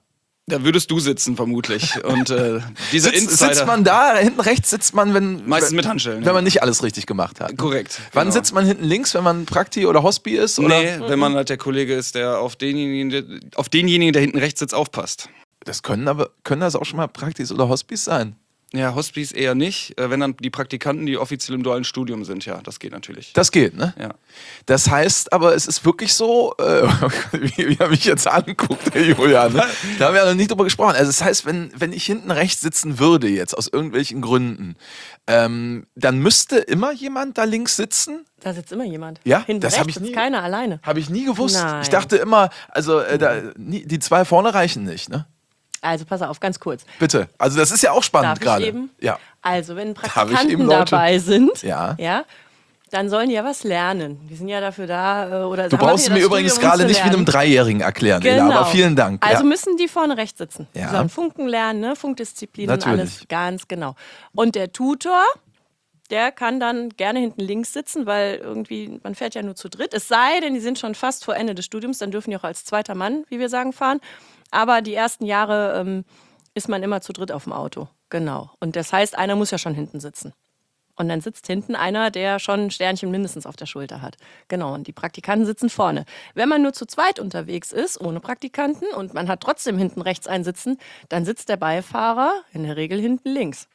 C: Da würdest du sitzen, vermutlich. Und äh, diese
A: Sitzt,
C: Insider...
A: sitzt man da, hinten rechts sitzt man, wenn...
C: Meistens
A: wenn,
C: mit Handschellen.
A: Wenn
C: ja.
A: man nicht alles richtig gemacht hat.
C: Korrekt.
A: Wann
C: genau.
A: sitzt man hinten links, wenn man Prakti oder Hospi ist? Oder?
C: Nee, wenn man halt der Kollege ist, der auf denjenigen, der, auf denjenigen, der hinten rechts sitzt, aufpasst.
A: Das können aber, können das auch schon mal Praktis oder Hospis sein?
C: Ja, Hospice eher nicht. Äh, wenn dann die Praktikanten, die offiziell im dualen Studium sind, ja, das geht natürlich.
A: Das geht, ne?
C: Ja.
A: Das heißt aber, es ist wirklich so, äh, wie, wie er mich jetzt anguckt, der Julian, ne? Da haben wir ja noch nicht drüber gesprochen. Also das heißt, wenn, wenn ich hinten rechts sitzen würde jetzt, aus irgendwelchen Gründen, ähm, dann müsste immer jemand da links sitzen?
B: Da sitzt immer jemand.
A: Ja,
B: Hinten
A: das
B: rechts
A: habe ich
B: sitzt
A: nie-
B: keiner alleine.
A: Habe ich nie gewusst.
B: Nein.
A: Ich dachte immer, also äh, da, nie, die zwei vorne reichen nicht, ne?
B: Also pass auf, ganz kurz.
A: Bitte. Also das ist ja auch spannend
B: Darf ich
A: gerade.
B: eben?
A: Ja.
B: Also, wenn
A: Darf ich
B: Praktikanten
A: eben, Leute?
B: dabei sind,
A: Ja.
B: ja, dann sollen die ja was lernen. Die sind ja dafür da. äh, Oder
A: Du
B: haben
A: brauchst
B: wir
A: mir
B: das
A: übrigens
B: Studium, um
A: gerade
B: zu
A: nicht wie einem
B: lernen.
A: Dreijährigen erklären,
B: Genau.
A: Ela, aber vielen Dank.
B: Also
A: ja.
B: müssen die vorne rechts sitzen.
A: Ja.
B: Die sollen Funken lernen, ne? Funkdisziplin
A: Natürlich.
B: und alles. Ganz genau. Und der Tutor, der kann dann gerne hinten links sitzen, weil irgendwie, man fährt ja nur zu dritt. Es sei denn, die sind schon fast vor Ende des Studiums, dann dürfen die auch als zweiter Mann, wie wir sagen, fahren. Aber die ersten Jahre ähm, ist man immer zu dritt auf dem Auto. Genau. Und das heißt, einer muss ja schon hinten sitzen. Und dann sitzt hinten einer, der schon ein Sternchen mindestens auf der Schulter hat. Genau, und die Praktikanten sitzen vorne. Wenn man nur zu zweit unterwegs ist, ohne Praktikanten, und man hat trotzdem hinten rechts einen sitzen, dann sitzt der Beifahrer in der Regel hinten links.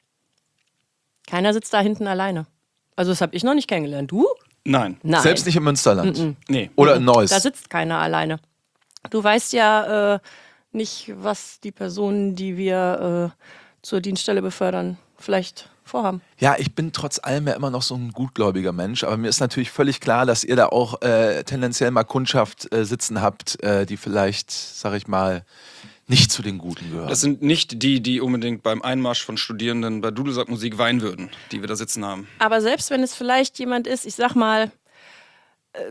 B: Keiner sitzt da hinten alleine. Also das habe ich noch nicht kennengelernt. Du?
C: Nein.
B: Nein.
A: Selbst nicht im Münsterland.
C: Nee.
A: Oder in Neuss.
B: Da sitzt keiner alleine. Du weißt ja äh, nicht, was die Personen, die wir äh, zur Dienststelle befördern, vielleicht vorhaben.
A: Ja, ich bin trotz allem ja immer noch so ein gutgläubiger Mensch, aber mir ist natürlich völlig klar, dass ihr da auch äh, tendenziell mal Kundschaft äh, sitzen habt, äh, die vielleicht, sag ich mal, nicht zu den Guten gehören.
C: Das sind nicht die, die unbedingt beim Einmarsch von Studierenden bei Dudelsack Musik weinen würden, die wir da sitzen haben.
B: Aber selbst wenn es vielleicht jemand ist, ich sag mal, äh,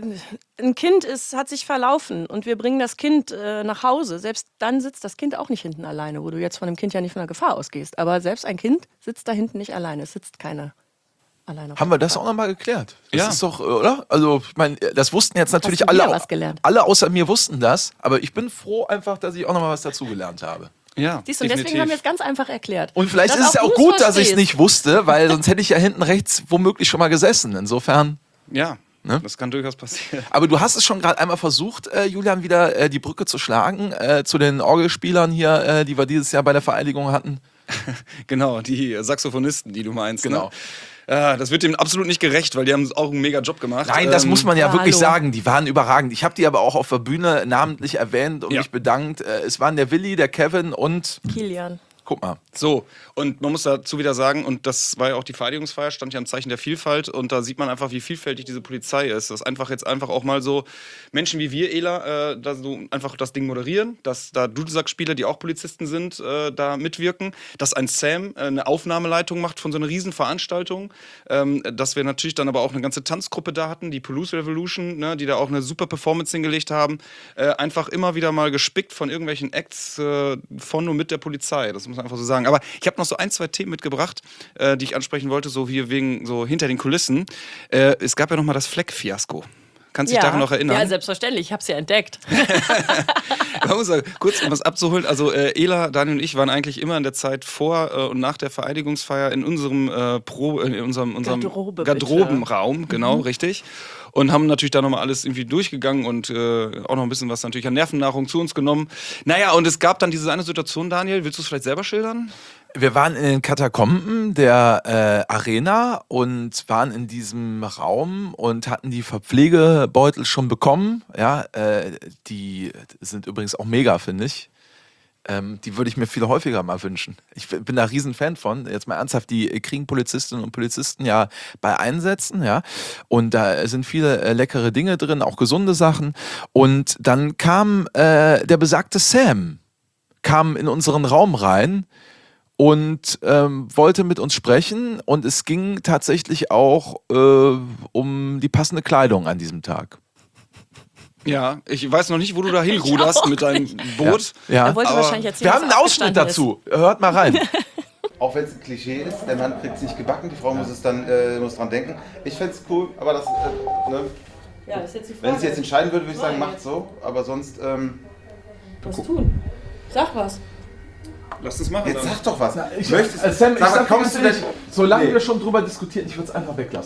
B: ein Kind ist, hat sich verlaufen und wir bringen das Kind äh, nach Hause, selbst dann sitzt das Kind auch nicht hinten alleine, wo du jetzt von dem Kind ja nicht von der Gefahr ausgehst. Aber selbst ein Kind sitzt da hinten nicht alleine, es sitzt keiner alleine. auf
A: Haben
B: der
A: wir das
B: Fahrt.
A: auch nochmal geklärt? Das
C: Ja.
A: ist doch, oder? Also, ich meine, das wussten jetzt natürlich
B: du
A: alle.
B: wieder was gelernt?
A: Alle außer mir wussten das, aber ich bin froh einfach, dass ich auch nochmal was dazugelernt habe.
C: Ja,
B: Siehst du, und deswegen haben wir es ganz einfach erklärt.
A: Und vielleicht
B: Dass
A: ist es ja
B: auch
A: auch
B: du's
A: gut, dass ich es
B: verstehst.
A: nicht wusste, weil sonst hätte ich ja hinten rechts womöglich schon mal gesessen. Insofern.
C: Ja,
A: Ne?
C: das kann durchaus passieren.
A: Aber du hast es schon gerade einmal versucht, äh, Julian, wieder äh, die Brücke zu schlagen äh, zu den Orgelspielern hier, äh, die wir dieses Jahr bei der Vereidigung hatten.
C: Genau, die Saxophonisten, die du meinst.
A: Genau.
C: Ne? Ja, das wird dem absolut nicht gerecht, weil die haben auch einen mega Job gemacht.
A: Nein, das
C: Ähm,
A: muss man ja,
B: ja,
A: wirklich
B: hallo.
A: sagen. Die waren überragend. Ich habe die aber auch auf der Bühne namentlich erwähnt und
C: Ja.
A: mich bedankt. Äh, es waren der Willi, der Kevin und
B: Kilian.
A: guck mal.
C: So, und man muss dazu wieder sagen, und das war ja auch die Vereidigungsfeier, stand ja im Zeichen der Vielfalt, und da sieht man einfach, wie vielfältig diese Polizei ist. Dass einfach jetzt einfach auch mal so Menschen wie wir, Ela, äh, da so einfach das Ding moderieren, dass da Dudelsackspieler, die auch Polizisten sind, äh, da mitwirken, dass ein Sam äh, eine Aufnahmeleitung macht von so einer riesen Veranstaltung, ähm, dass wir natürlich dann aber auch eine ganze Tanzgruppe da hatten, die Pulse Revolution, ne, die da auch eine super Performance hingelegt haben, äh, einfach immer wieder mal gespickt von irgendwelchen Acts äh, von und mit der Polizei. Das muss man einfach so sagen. Aber ich habe noch so ein, zwei Themen mitgebracht, äh, die ich ansprechen wollte, so hier wegen so hinter den Kulissen. Äh, es gab ja noch mal das Fleck-Fiasko. Kannst du dich daran noch erinnern?
B: Ja, selbstverständlich. Ich habe es ja entdeckt.
C: Man muss sagen, kurz um was abzuholen. Also äh, Ela, Daniel und ich waren eigentlich immer in der Zeit vor äh, und nach der Vereidigungsfeier in unserem, äh, Pro, in unserem, unserem
B: Garderobe, bitte.
C: Garderobenraum, genau, richtig. Und haben natürlich da nochmal alles irgendwie durchgegangen und äh, auch noch ein bisschen was natürlich an Nervennahrung zu uns genommen. Naja, und es gab dann diese eine Situation, Daniel, willst du es vielleicht selber schildern?
A: Wir waren in den Katakomben der äh, Arena und waren in diesem Raum und hatten die Verpflegebeutel schon bekommen. Ja, äh, die sind übrigens auch mega, finde ich. Ähm, die würde ich mir viel häufiger mal wünschen. Ich bin da riesen Fan von. Jetzt mal ernsthaft, die kriegen Polizistinnen und Polizisten ja bei Einsätzen, ja. Und da sind viele äh, leckere Dinge drin, auch gesunde Sachen. Und dann kam äh, der besagte Sam, kam in unseren Raum rein und ähm, wollte mit uns sprechen. Und es ging tatsächlich auch äh, um die passende Kleidung an diesem Tag.
C: Ja, ich weiß noch nicht, wo du da hinruderst
B: auch
C: mit deinem Boot.
A: Ja.
B: Er wollte
C: aber
B: wahrscheinlich erzählen,
A: Wir haben
B: was
A: einen Ausschnitt
B: abgestanden
A: dazu. Hört mal rein.
E: Auch wenn es ein Klischee ist, der Mann kriegt es nicht gebacken, die Frau muss es dann äh, muss dran denken. Ich fände es cool, aber das, äh, ne?
B: Ist. Ja, das ist jetzt die
E: Wenn
B: Frage.
E: ich jetzt entscheiden würde, würde ich sagen,
B: Nein,
E: macht so. Aber sonst, ähm,
B: was tun? Sag was.
C: Lass uns machen.
E: Jetzt
C: dann.
E: sag doch was.
A: Ich,
E: Möchtest,
A: äh, Sam, ich
E: sag mal,
A: sag
E: kommst du denn?
A: solange
E: Nee.
A: wir schon drüber diskutieren, ich würde es einfach weglassen.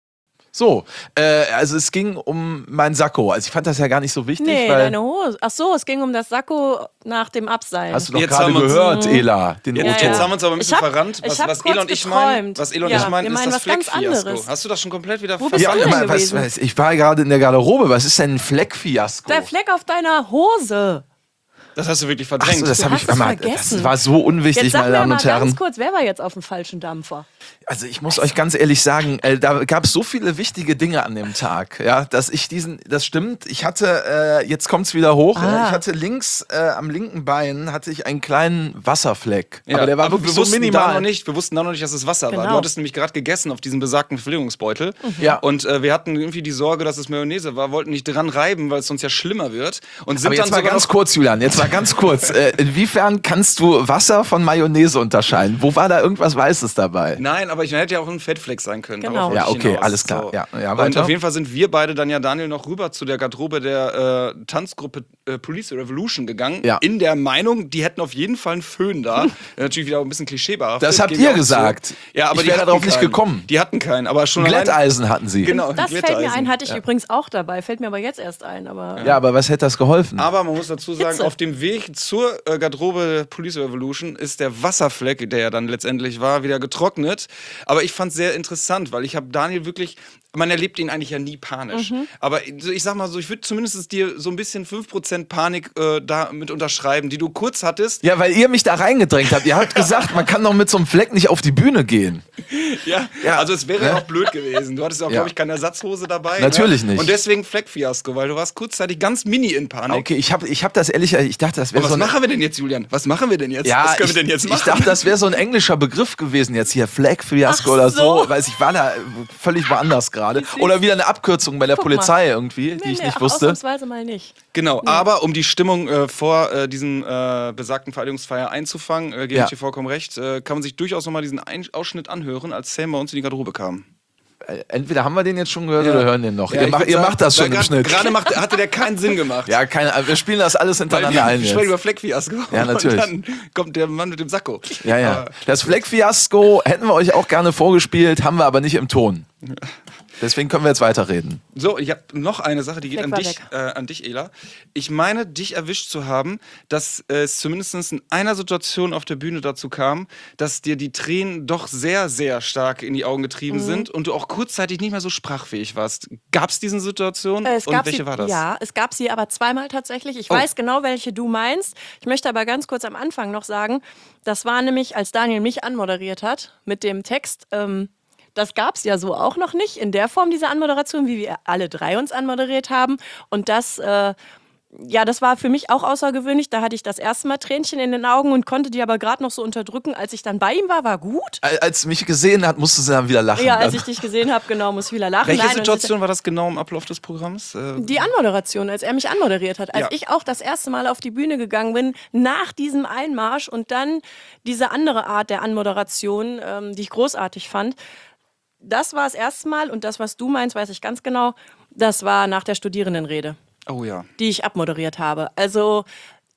A: So, äh, also es ging um meinen Sakko. Also ich fand das ja gar nicht so wichtig,
B: Nee,
A: weil
B: deine Hose. Ach so, es ging um das Sakko nach dem Abseilen.
A: hast du doch
C: Jetzt
A: gerade
C: haben wir uns-
A: gehört, Ela, den
C: Jetzt,
B: Ja,
A: O-Ton.
C: jetzt haben wir uns aber ein
B: Ich
C: bisschen
B: hab-
C: verrannt.
B: ich
C: Was,
B: hab
C: was
B: kurz
C: Ela und ich meinen,
B: geträumt.
C: was Ela und
B: Ja,
C: ich meinen,
B: wir
C: ist
B: meinen
C: das
B: was ganz
C: Fleckfiasko.
B: anderes.
C: Hast du das schon komplett wieder
B: Wo bist
A: Ja,
B: du
C: verstanden?
B: denn
A: aber was,
B: gewesen?
A: was, ich war gerade in der Garderobe. Was ist denn ein Fleckfiasko?
B: Der Fleck auf deiner Hose.
C: Das hast du wirklich
A: Ach
C: verdrängt.
A: so, das
B: Du
A: habe
B: hast
A: ich
B: es
A: mal.
B: vergessen.
A: Das war so unwichtig,
B: Jetzt sag
A: meine
B: mir
A: Damen
B: mal
A: und Herren.
B: ganz kurz, wer war jetzt auf dem falschen Dampfer?
A: Also ich muss euch ganz ehrlich sagen, äh, da gab es so viele wichtige Dinge an dem Tag, ja, dass ich diesen, das stimmt, ich hatte, äh, jetzt kommt's wieder hoch,
B: Ah.
A: äh, ich hatte links äh, am linken Bein hatte ich einen kleinen Wasserfleck,
C: Ja,
A: aber der war
C: aber
A: wirklich
C: wir
A: so
C: wussten da
A: minimal.
C: noch nicht, wir wussten da noch nicht, dass es Wasser war.
B: Genau.
C: Du hattest nämlich gerade gegessen auf diesem besagten Verpflegungsbeutel.
A: Ja.
C: Und äh, wir hatten irgendwie die Sorge, dass es Mayonnaise war, wollten nicht dran reiben, weil es sonst ja schlimmer wird. Und sind
A: Aber jetzt
C: dann
A: mal
C: sogar
A: ganz
C: noch
A: kurz, Julian, jetzt mal ganz kurz. Äh, inwiefern kannst du Wasser von Mayonnaise unterscheiden? Wo war da irgendwas Weißes dabei?
C: Nein, aber ich hätte ja auch ein Fettfleck sein können.
B: Genau.
C: darauf wollte
A: Ja,
C: ich
A: okay,
C: hinaus.
A: alles klar.
C: So.
A: Ja, ja,
C: und
A: weiter.
C: auf jeden Fall sind wir beide dann ja, Daniel, noch rüber zu der Garderobe der äh, Tanzgruppe äh, Police Revolution gegangen.
A: Ja.
C: In der Meinung, die hätten auf jeden Fall einen Föhn da. Natürlich wieder ein bisschen klischeebehaftet.
A: Das habt
C: geben wir
A: ihr
C: auch
A: gesagt.
C: zu. Ja, aber
A: Ich
C: die
A: wäre
C: hatten
A: darauf nicht
C: keinen.
A: gekommen.
C: Die hatten keinen, aber schon allein-
A: Glätteisen hatten sie.
C: Genau,
B: Das fällt mir
C: Glätteisen.
B: ein, hatte ich übrigens auch dabei. Fällt mir aber jetzt erst ein. Aber
A: Ja, aber was hätte das geholfen?
C: Aber man muss dazu sagen,
B: Hitze.
C: auf dem Weg zur äh, Garderobe Police Revolution ist der Wasserfleck, der ja dann letztendlich war, wieder getrocknet. Aber ich fand es sehr interessant, weil ich habe Daniel wirklich, man erlebt ihn eigentlich ja nie panisch.
B: Mhm.
C: Aber so, ich sag mal so, ich würde zumindest dir so ein bisschen fünf Prozent Panik äh, damit unterschreiben, die du kurz hattest.
A: Ja, weil ihr mich da reingedrängt habt. Ihr habt gesagt, man kann doch mit so einem Fleck nicht auf die Bühne gehen.
C: Ja,
A: Ja.
C: also es wäre
A: Ne?
C: auch blöd gewesen. Du hattest auch,
A: Ja.
C: glaube ich, keine Ersatzhose dabei.
A: Natürlich
C: ne?
A: nicht.
C: Und deswegen Fleckfiasko, weil du warst kurzzeitig ganz mini in Panik.
A: Okay, ich habe ich hab das ehrlich, ich dachte, das wäre
C: Und was
A: so ein
C: machen wir denn jetzt, Julian? Was machen wir denn jetzt?
A: Ja,
C: was können
A: ich,
C: wir denn jetzt machen?
A: ich dachte, das wäre so ein englischer Begriff gewesen jetzt hier, Flag Fiasco
B: Ach
A: oder so.
B: so.
A: Weiß ich war da völlig woanders gerade. Oder wieder eine Abkürzung bei der
B: Guck
A: Polizei irgendwie, die
B: nee,
A: ich
B: nee,
A: nicht wusste.
B: ausnahmsweise mal nicht.
C: Genau, aber um die Stimmung äh, vor äh, diesem äh, besagten Vereidigungsfeier einzufangen, äh, gebe
A: Ja.
C: ich dir vollkommen recht, äh, kann man sich durchaus nochmal diesen Ein Ausschnitt anhören, als Sam bei uns in die Garderobe kam.
A: Entweder haben wir den jetzt schon gehört oder hören den noch.
C: Ja,
A: ihr
C: ich
A: macht,
C: würd
A: ihr
C: sagen,
A: macht das schon
C: weil
A: im
C: grad-
A: Schnitt.
C: Gerade macht, hatte der keinen Sinn gemacht.
A: Ja, keine, wir spielen das alles
C: Weil
A: hintereinander
C: wir
A: ein
C: sprechen
A: jetzt.
C: über Fleckfiasko.
A: Ja, natürlich.
C: Und dann kommt der Mann mit dem Sakko.
A: Ja, ja.
C: Aber-
A: Das Fleck-Fiasko hätten wir euch auch gerne vorgespielt, haben wir aber nicht im Ton. Deswegen können wir jetzt weiterreden.
C: So, ich habe noch eine Sache, die geht
B: Fleck
C: an
B: war
C: dich,
B: weg.
C: äh, an dich, Ela. Ich meine, dich erwischt zu haben, dass äh, es zumindest in einer Situation auf der Bühne dazu kam, dass dir die Tränen doch sehr, sehr stark in die Augen getrieben
B: Mhm.
C: sind und du auch kurzzeitig nicht mehr so sprachfähig warst. Gab es diese Situation
B: Äh, Es
C: und
B: gab
C: welche
B: sie,
C: war das?
B: Ja, es gab sie aber zweimal tatsächlich. Ich
C: Oh.
B: weiß genau, welche du meinst. Ich möchte aber ganz kurz am Anfang noch sagen, das war nämlich, als Daniel mich anmoderiert hat mit dem Text, ähm, das gab es ja so auch noch nicht in der Form, diese Anmoderation, wie wir alle drei uns anmoderiert haben. Und das, äh, ja, das war für mich auch außergewöhnlich. Da hatte ich das erste Mal Tränchen in den Augen und konnte die aber gerade noch so unterdrücken. Als ich dann bei ihm war, war gut.
A: Als sie mich gesehen hat, musste sie dann wieder lachen.
B: Ja, als
A: Dann-
B: ich dich gesehen habe, genau, muss ich wieder lachen.
C: Welche
B: Nein, und
C: Situation war das genau im Ablauf des Programms? Äh,
B: Die Anmoderation, als er mich anmoderiert hat, als
C: Ja.
B: ich auch das erste Mal auf die Bühne gegangen bin, nach diesem Einmarsch und dann diese andere Art der Anmoderation, ähm, die ich großartig fand. Das war das erste Mal und das, was du meinst, weiß ich ganz genau, das war nach der Studierendenrede,
C: oh ja.
B: die ich abmoderiert habe. Also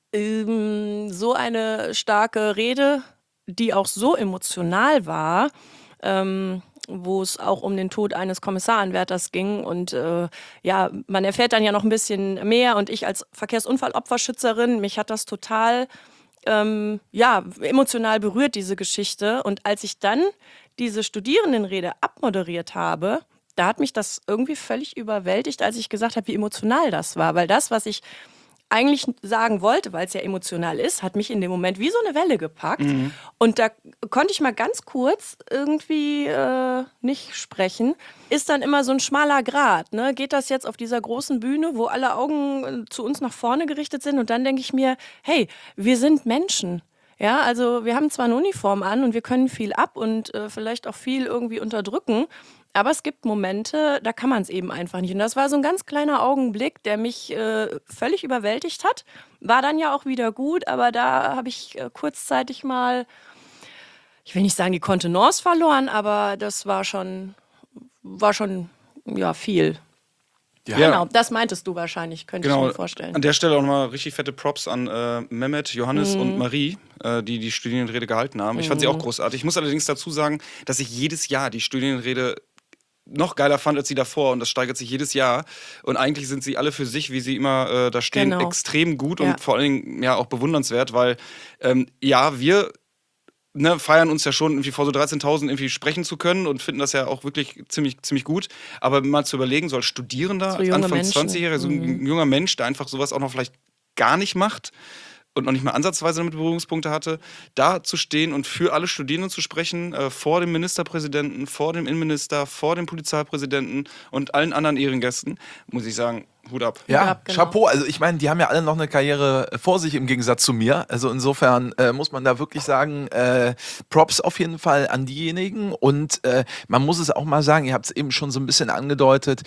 B: ähm, so eine starke Rede, die auch so emotional war, ähm, wo es auch um den Tod eines Kommissaranwärters ging. Und äh, ja, man erfährt dann ja noch ein bisschen mehr. Und ich als Verkehrsunfallopferschützerin, mich hat das total ähm, ja, emotional berührt, diese Geschichte. Und als ich dann diese Studierendenrede abmoderiert habe, da hat mich das irgendwie völlig überwältigt, als ich gesagt habe, wie emotional das war. Weil das, was ich eigentlich sagen wollte, weil es ja emotional ist, hat mich in dem Moment wie so eine Welle gepackt.
C: Mhm.
B: Und da konnte ich mal ganz kurz irgendwie äh, nicht sprechen. Ist dann immer so ein schmaler Grat. Ne? Geht das jetzt auf dieser großen Bühne, wo alle Augen äh, zu uns nach vorne gerichtet sind? Und dann denke ich mir, hey, wir sind Menschen. Ja, also wir haben zwar eine Uniform an und wir können viel ab und äh, vielleicht auch viel irgendwie unterdrücken, aber es gibt Momente, da kann man es eben einfach nicht. Und das war so ein ganz kleiner Augenblick, der mich äh, völlig überwältigt hat. War dann ja auch wieder gut, aber da habe ich äh, kurzzeitig mal, ich will nicht sagen die Kontenance verloren, aber das war schon, war schon ja, viel.
A: Ja.
B: Genau, das meintest du wahrscheinlich, könnte
C: Genau,
B: ich mir vorstellen.
C: an der Stelle auch nochmal richtig fette Props an äh, Mehmet, Johannes
B: Mhm.
C: und Marie, äh, die die Studierendenrede gehalten haben. Ich fand sie auch großartig. Ich muss allerdings dazu sagen, dass ich jedes Jahr die Studierendenrede noch geiler fand als sie davor und das steigert sich jedes Jahr. Und eigentlich sind sie alle für sich, wie sie immer äh, da stehen,
B: Genau.
C: extrem gut
B: Ja.
C: und vor allen Dingen ja auch bewundernswert, weil ähm, ja, wir Ne, feiern uns ja schon, irgendwie vor so dreizehntausend irgendwie sprechen zu können und finden das ja auch wirklich ziemlich, ziemlich gut. Aber mal zu überlegen, so als Studierender,
B: So junge
C: Anfang
B: Menschen.
C: zwanzigjähriger, so ein junger Mensch, der einfach sowas auch noch vielleicht gar nicht macht und noch nicht mal ansatzweise damit Berührungspunkte hatte, da zu stehen und für alle Studierenden zu sprechen, äh, vor dem Ministerpräsidenten, vor dem Innenminister, vor dem Polizeipräsidenten und allen anderen Ehrengästen, muss ich sagen, Hut ab.
A: Ja,
B: Ja, genau.
A: Chapeau. Also ich meine, die haben ja alle noch eine Karriere vor sich im Gegensatz zu mir. Also insofern äh, muss man da wirklich sagen, äh, Props auf jeden Fall an diejenigen. Und äh, man muss es auch mal sagen, ihr habt es eben schon so ein bisschen angedeutet,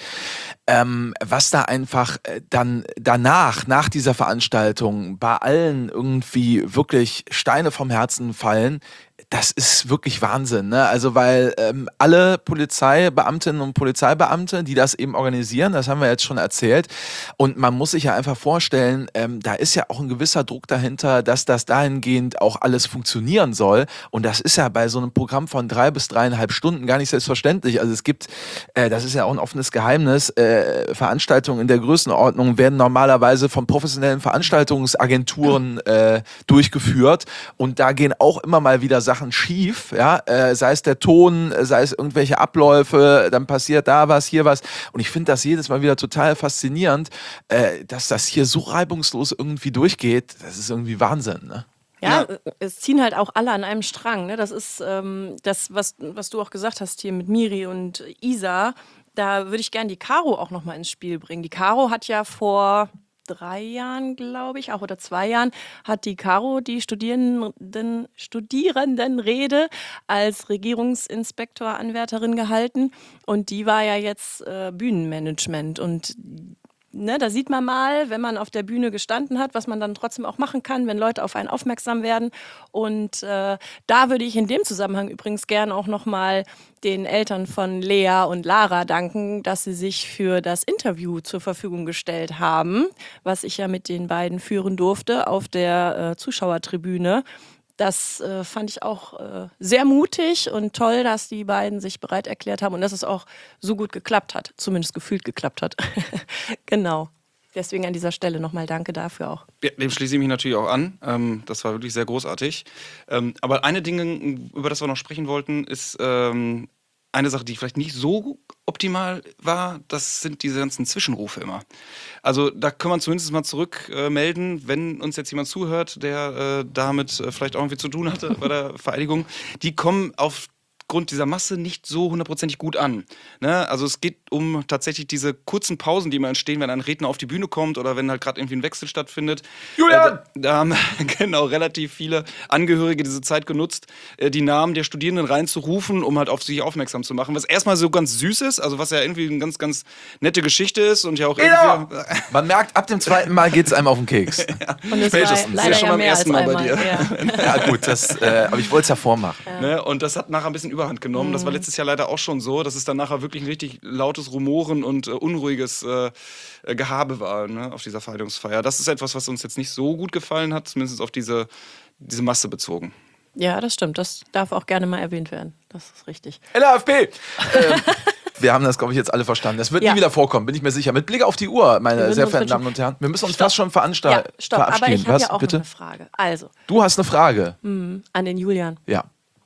A: ähm, was da einfach äh, dann danach, nach dieser Veranstaltung, bei allen irgendwie wirklich Steine vom Herzen fallen. Das ist wirklich Wahnsinn, ne? Also weil ähm, alle Polizeibeamtinnen und Polizeibeamte, die das eben organisieren, das haben wir jetzt schon erzählt, und man muss sich ja einfach vorstellen, ähm, da ist ja auch ein gewisser Druck dahinter, dass das dahingehend auch alles funktionieren soll, und das ist ja bei so einem Programm von drei bis dreieinhalb Stunden gar nicht selbstverständlich. Also es gibt, äh, das ist ja auch ein offenes Geheimnis, äh, Veranstaltungen in der Größenordnung werden normalerweise von professionellen Veranstaltungsagenturen äh, durchgeführt, und da gehen auch immer mal wieder Sachen schief, ja, äh, sei es der Ton, äh, sei es irgendwelche Abläufe, dann passiert da was, hier was, und ich finde das jedes Mal wieder total faszinierend, äh, dass das hier so reibungslos irgendwie durchgeht. Das ist irgendwie Wahnsinn, ne?
B: Ja, es ziehen halt auch alle an einem Strang. Ne? Das ist ähm, das, was, was du auch gesagt hast hier mit Miri und Isa. Da würde ich gerne die Caro auch nochmal ins Spiel bringen. Die Caro hat ja vor drei Jahren, glaube ich, auch oder zwei Jahren, hat die Caro die Studierenden, Studierendenrede als Regierungsinspektoranwärterin gehalten. Und die war ja jetzt äh, Bühnenmanagement. Und ne, da sieht man mal, wenn man auf der Bühne gestanden hat, was man dann trotzdem auch machen kann, wenn Leute auf einen aufmerksam werden. Und äh, da würde ich in dem Zusammenhang übrigens gerne auch nochmal den Eltern von Lea und Lara danken, dass sie sich für das Interview zur Verfügung gestellt haben, was ich ja mit den beiden führen durfte auf der äh, Zuschauertribüne. Das äh, fand ich auch äh, sehr mutig und toll, dass die beiden sich bereit erklärt haben und dass es auch so gut geklappt hat, zumindest gefühlt geklappt hat. Genau. Deswegen an dieser Stelle nochmal danke dafür auch.
C: Ja, dem schließe ich mich natürlich auch an. Ähm, das war wirklich sehr großartig. Ähm, aber eine Dinge, über das wir noch sprechen wollten, ist ähm, eine Sache, die vielleicht nicht so optimal war, das sind diese ganzen Zwischenrufe immer. Also da können wir zumindest mal zurückmelden, äh, wenn uns jetzt jemand zuhört, der äh, damit äh, vielleicht auch irgendwie zu tun hatte bei der Vereidigung. Die kommen auf Grund dieser Masse nicht so hundertprozentig gut an. Ne? Also es geht um tatsächlich diese kurzen Pausen, die immer entstehen, wenn ein Redner auf die Bühne kommt oder wenn halt gerade irgendwie ein Wechsel stattfindet.
A: Julian!
C: Äh, da, da haben genau relativ viele Angehörige diese Zeit genutzt, äh, die Namen der Studierenden reinzurufen, um halt auf sich aufmerksam zu machen. Was erstmal so ganz süß ist, also was ja irgendwie eine ganz, ganz nette Geschichte ist und ja auch
A: Genau.
C: irgendwie...
A: Man merkt, ab dem zweiten Mal geht es einem auf den Keks.
B: Und es
C: Spätestens.
B: war
C: Ja,
B: leider
C: schon
B: ja
C: beim
B: mehr als
C: ersten Mal bei
B: einmal.
C: dir.
B: Ja.
A: Ja gut, das, äh, aber ich wollte es ja vormachen.
C: Ne? Und das hat nachher ein bisschen Überhand genommen. Das war letztes Jahr leider auch schon so, dass es dann nachher wirklich ein richtig lautes Rumoren und äh, unruhiges äh, äh, Gehabe war, ne? Auf dieser Vereidigungsfeier. Das ist etwas, was uns jetzt nicht so gut gefallen hat, zumindest auf diese, diese Masse bezogen.
B: Ja, das stimmt. Das darf auch gerne mal erwähnt werden. Das ist richtig.
A: N A F P! ähm, wir haben das, glaube ich, jetzt alle verstanden. Das wird
B: Ja.
A: nie wieder vorkommen, bin ich mir sicher. Mit Blick auf die Uhr, meine
B: würden
A: sehr
B: uns
A: verehrten
B: wünschen-
A: Damen und Herren. Wir müssen uns
B: Stopp.
A: fast schon veranstalten.
B: Ja, stopp. Aber ich habe
A: Was,
B: ja auch
A: bitte?
B: noch eine Frage. Also,
A: Du hast eine Frage.
B: mh, an den Julian.
A: Ja.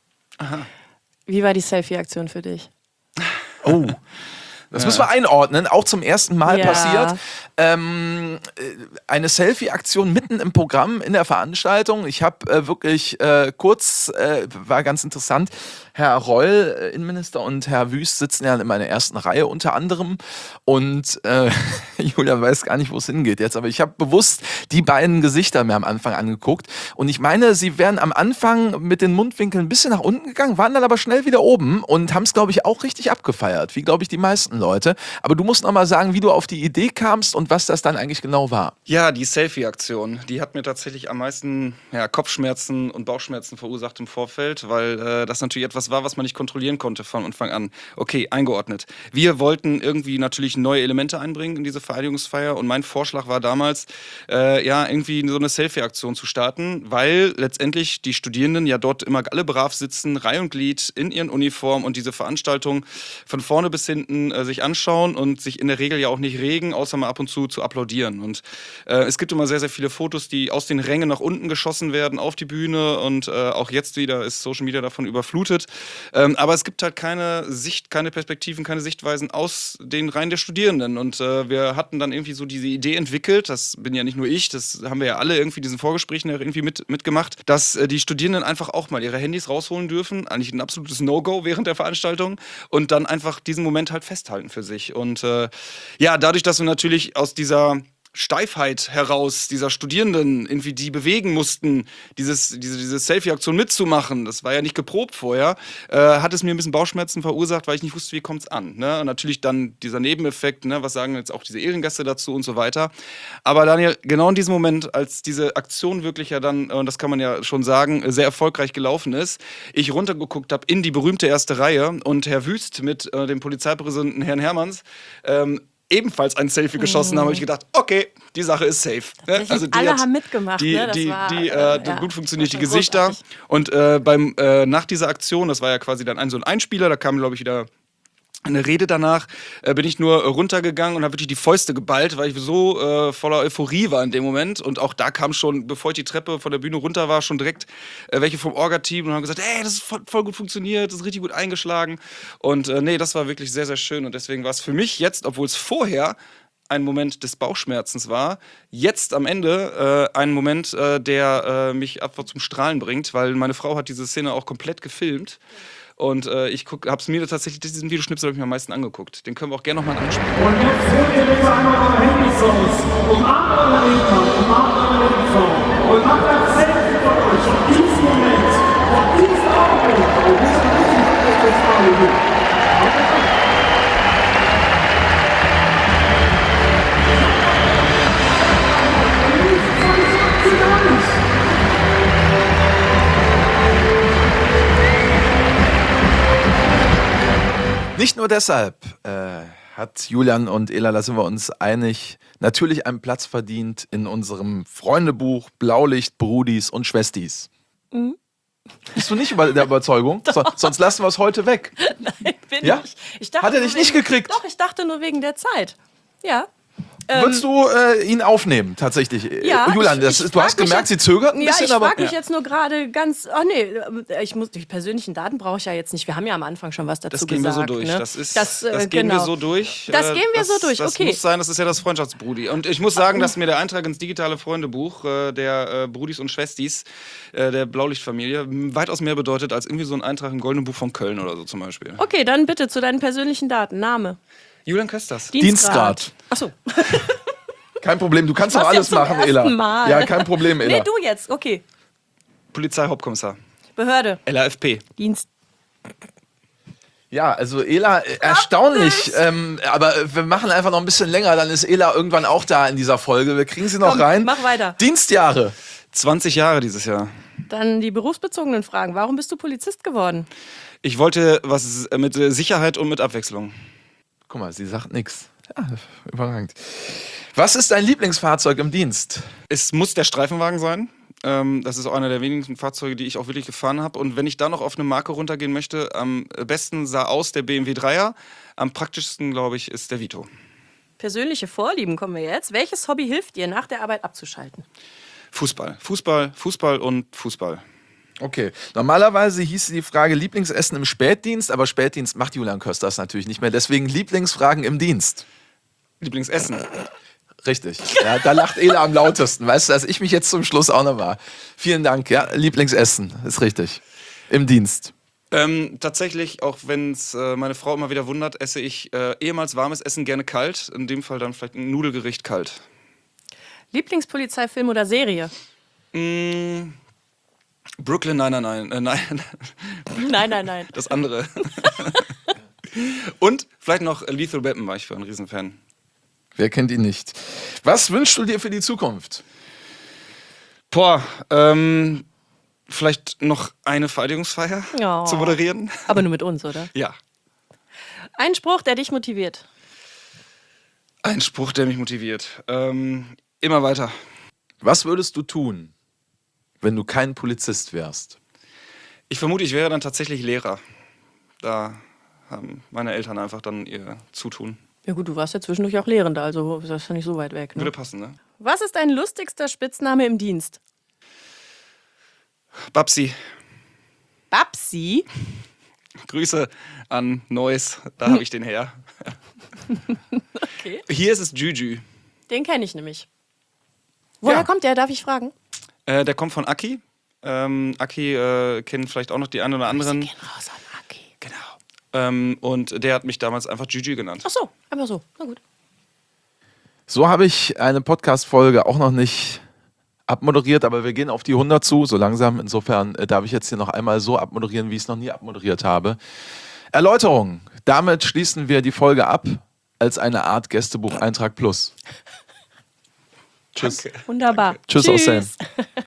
B: Wie war die Selfie-Aktion für dich?
A: Oh. Das müssen wir einordnen, auch zum ersten Mal
B: Ja.
A: passiert. Ähm, äh, eine Selfie-Aktion mitten im Programm in der Veranstaltung. Ich habe äh, wirklich äh, kurz, äh, war ganz interessant, Herr Reul, äh, Innenminister, und Herr Wüst sitzen ja in meiner ersten Reihe unter anderem. Und äh, Julia weiß gar nicht, wo es hingeht jetzt, aber ich habe bewusst die beiden Gesichter mir am Anfang angeguckt. Und ich meine, sie wären am Anfang mit den Mundwinkeln ein bisschen nach unten gegangen, waren dann aber schnell wieder oben und haben es, glaube ich, auch richtig abgefeiert, wie, glaube ich, die meisten verstanden, Leute. Aber du musst noch mal sagen, wie du auf die Idee kamst und was das dann eigentlich genau war.
C: Ja, die Selfie-Aktion, die hat mir tatsächlich am meisten ja, Kopfschmerzen und Bauchschmerzen verursacht im Vorfeld, weil äh, das natürlich etwas war, was man nicht kontrollieren konnte von Anfang an. Okay, eingeordnet. Wir wollten irgendwie natürlich neue Elemente einbringen in diese Vereidigungsfeier und mein Vorschlag war damals, äh, ja, irgendwie so eine Selfie-Aktion zu starten, weil letztendlich die Studierenden ja dort immer alle brav sitzen, Reihe und Glied in ihren Uniformen und diese Veranstaltung von vorne bis hinten äh, sich anschauen und sich in der Regel ja auch nicht regen, außer mal ab und zu zu applaudieren. Und äh, es gibt immer sehr, sehr viele Fotos, die aus den Rängen nach unten geschossen werden auf die Bühne und äh, auch jetzt wieder ist Social Media davon überflutet. Ähm, aber es gibt halt keine Sicht, keine Perspektiven, keine Sichtweisen aus den Reihen der Studierenden. Und äh, wir hatten dann irgendwie so diese Idee entwickelt, das bin ja nicht nur ich, das haben wir ja alle irgendwie diesen Vorgesprächen irgendwie mit, mitgemacht, dass äh, die Studierenden einfach auch mal ihre Handys rausholen dürfen. Eigentlich ein absolutes No-Go während der Veranstaltung und dann einfach diesen Moment halt festhalten für sich. Und äh, ja, dadurch, dass wir natürlich aus dieser Steifheit heraus dieser Studierenden irgendwie die bewegen mussten, dieses, diese, diese Selfie-Aktion mitzumachen, das war ja nicht geprobt vorher, äh, hat es mir ein bisschen Bauchschmerzen verursacht, weil ich nicht wusste, wie kommt es an. Ne? Und natürlich dann dieser Nebeneffekt, ne? Was sagen jetzt auch diese Ehrengäste dazu und so weiter. Aber Daniel, genau in diesem Moment, als diese Aktion wirklich ja dann, und das kann man ja schon sagen, sehr erfolgreich gelaufen ist, ich runtergeguckt habe in die berühmte erste Reihe und Herr Wüst mit äh, dem Polizeipräsidenten Herrn Hermanns ähm, ebenfalls ein Selfie geschossen
B: Mhm.
C: haben, habe ich gedacht, okay, die Sache ist safe.
B: Tatsächlich,
C: Also die
B: alle
C: hat
B: haben mitgemacht,
C: Die,
B: ne? Das
C: die,
B: war,
C: die,
B: äh,
C: äh,
B: ja,
C: gut funktioniert die
B: war schon
C: Gesichter.
B: großartig.
C: Und äh, beim, äh, nach dieser Aktion, das war ja quasi dann ein so ein Einspieler, da kam, glaube ich, wieder eine Rede danach, äh, bin ich nur äh, runtergegangen und habe wirklich die Fäuste geballt, weil ich so äh, voller Euphorie war in dem Moment. Und auch da kam schon, bevor ich die Treppe von der Bühne runter war, schon direkt äh, welche vom Orga-Team und haben gesagt, ey, das ist voll, voll gut funktioniert, das ist richtig gut eingeschlagen. Und äh, nee, das war wirklich sehr, sehr schön. Und deswegen war es für mich jetzt, obwohl es vorher ein Moment des Bauchschmerzens war, jetzt am Ende äh, ein Moment, äh, der äh, mich einfach zum Strahlen bringt, weil meine Frau hat diese Szene auch komplett gefilmt. Und äh, ich habe es mir tatsächlich, diesen Videoschnipsel habe ich mir am meisten angeguckt. Den können wir auch gerne nochmal anspielen.
D: Und jetzt holt ihr bitte einmal eure Handys raus. Umarmt eure Redner, umarmt eure Redner und macht ein Selfie von euch, von diesem Moment, von diesem Augenblick, von diesem richtigen Augenblick.
A: Nicht nur deshalb äh, hat Julian und Ela, da sind wir uns einig, natürlich einen Platz verdient in unserem Freundebuch Blaulicht, Brudis und Schwestis.
B: Mhm.
A: Bist du nicht über der Überzeugung? So, sonst lassen wir es heute weg.
B: Nein, bin
A: Ja?
B: ich. ich dachte
A: Hat er
B: nur
A: dich nicht
B: wegen,
A: gekriegt?
B: Doch, ich dachte nur wegen der Zeit. Ja. Ähm,
A: Würdest du äh, ihn aufnehmen, tatsächlich?
B: Ja,
A: Äh, Julian,
B: ich-
A: das,
B: ich
A: du hast
B: frag mich
A: gemerkt,
B: jetzt-
A: sie zögert ein
B: Ja,
A: bisschen,
B: ich
A: aber.
B: frage mich jetzt nur gerade ganz, oh nee, ich muss, die persönlichen Daten brauche ich ja jetzt nicht. Wir haben ja am Anfang schon was dazu
C: Das gehen
B: gesagt.
C: wir so durch.
B: Ne?
C: Das, ist,
B: das,
C: das,
B: äh,
C: gehen
B: genau.
C: wir so durch.
B: Das
C: Äh,
B: gehen wir
C: das,
B: so durch,
C: Das
B: okay.
C: muss sein, das ist ja das Freundschaftsbrudi. Und ich muss sagen, dass mir der Eintrag ins digitale Freundebuch äh, der äh, Brudis und Schwestis, äh, der Blaulichtfamilie, m, weitaus mehr bedeutet als irgendwie so ein Eintrag im Goldenen Buch von Köln oder so zum Beispiel.
B: Okay, dann bitte zu deinen persönlichen Daten. Name.
C: Julian Kösters.
A: Dienstgrad.
B: Achso.
A: Kein Problem, du kannst
B: Was
A: doch alles
B: jetzt zum
A: machen,
B: ersten
A: Ela.
B: Mal?
A: Ja, kein Problem, Ela.
B: Nee, du jetzt. Okay.
C: Polizeihauptkommissar.
B: Behörde.
C: L A F P.
B: Dienst.
A: Ja, also Ela, äh, erstaunlich. Ähm, aber äh, wir machen einfach noch ein bisschen länger, dann ist Ela irgendwann auch da in dieser Folge. Wir kriegen sie noch
B: Komm,
A: rein.
B: mach weiter.
A: Dienstjahre.
C: zwanzig Jahre dieses Jahr.
B: Dann die berufsbezogenen Fragen. Warum bist du Polizist geworden?
C: Ich wollte was mit äh, Sicherheit und mit Abwechslung.
A: Guck mal, sie sagt nichts. Ja, überragend. Was ist dein Lieblingsfahrzeug im Dienst?
C: Es muss der Streifenwagen sein. Ähm, das ist auch einer der wenigen Fahrzeuge, die ich auch wirklich gefahren habe. Und wenn ich da noch auf eine Marke runtergehen möchte, am besten sah aus der B M W Dreier. Am praktischsten, glaube ich, ist der Vito.
B: Persönliche Vorlieben kommen wir jetzt. Welches Hobby hilft dir, nach der Arbeit abzuschalten?
C: Fußball. Fußball, Fußball und Fußball.
A: Okay, normalerweise hieß die Frage Lieblingsessen im Spätdienst, aber Spätdienst macht Julian Kösters natürlich nicht mehr. Deswegen Lieblingsfragen im Dienst.
C: Lieblingsessen.
A: Richtig. Ja, da lacht Ela am lautesten. Weißt du, dass ich mich jetzt zum Schluss auch noch war. Vielen Dank. Ja, Lieblingsessen ist richtig. Im Dienst.
C: Ähm, tatsächlich, auch wenn es äh, meine Frau immer wieder wundert, esse ich äh, ehemals warmes Essen gerne kalt. In dem Fall dann vielleicht ein Nudelgericht kalt.
B: Lieblingspolizeifilm oder Serie?
C: Mm, Brooklyn, nein, nein, nein, äh, nein,
B: Nein, nein, nein.
C: das andere. Und vielleicht noch Lethal Weapon war ich für ein Riesenfan.
A: Wer kennt ihn nicht? Was wünschst du dir für die Zukunft?
C: Boah, ähm, vielleicht noch eine Verteidigungsfeier
B: Oh.
C: zu moderieren.
B: Aber nur mit uns, oder?
C: Ja.
B: Ein Spruch, der dich motiviert.
C: Ein Spruch, der mich motiviert. Ähm, immer weiter.
A: Was würdest du tun, wenn du kein Polizist wärst?
C: Ich vermute, ich wäre dann tatsächlich Lehrer. Da haben meine Eltern einfach dann ihr Zutun.
B: Ja gut, du warst ja zwischendurch auch Lehrender, also ist das ja nicht so weit weg. Ne?
C: Würde passen, ne?
B: Was ist dein lustigster Spitzname im Dienst?
C: Babsi,
B: Babsi?
C: Grüße an Neuss, da habe ich den her.
B: Okay.
C: Hier ist es Juju.
B: Den kenne ich nämlich. Woher
C: Ja.
B: kommt der, darf ich fragen?
C: Äh, der kommt von Aki. Ähm, Aki äh, kennen vielleicht auch noch die einen oder anderen.
B: Gehen raus an Aki.
C: Genau. Ähm, und der hat mich damals einfach Juju genannt.
B: Ach so, einfach so. Na gut.
A: So habe ich eine Podcast-Folge auch noch nicht abmoderiert, aber wir gehen auf die hundert zu, so langsam. Insofern äh, darf ich jetzt hier noch einmal so abmoderieren, wie ich es noch nie abmoderiert habe. Erläuterung. Damit schließen wir die Folge ab als eine Art Gästebuch-Eintrag plus. Tschüss.
B: Wunderbar.
A: Tschüss aus Selm.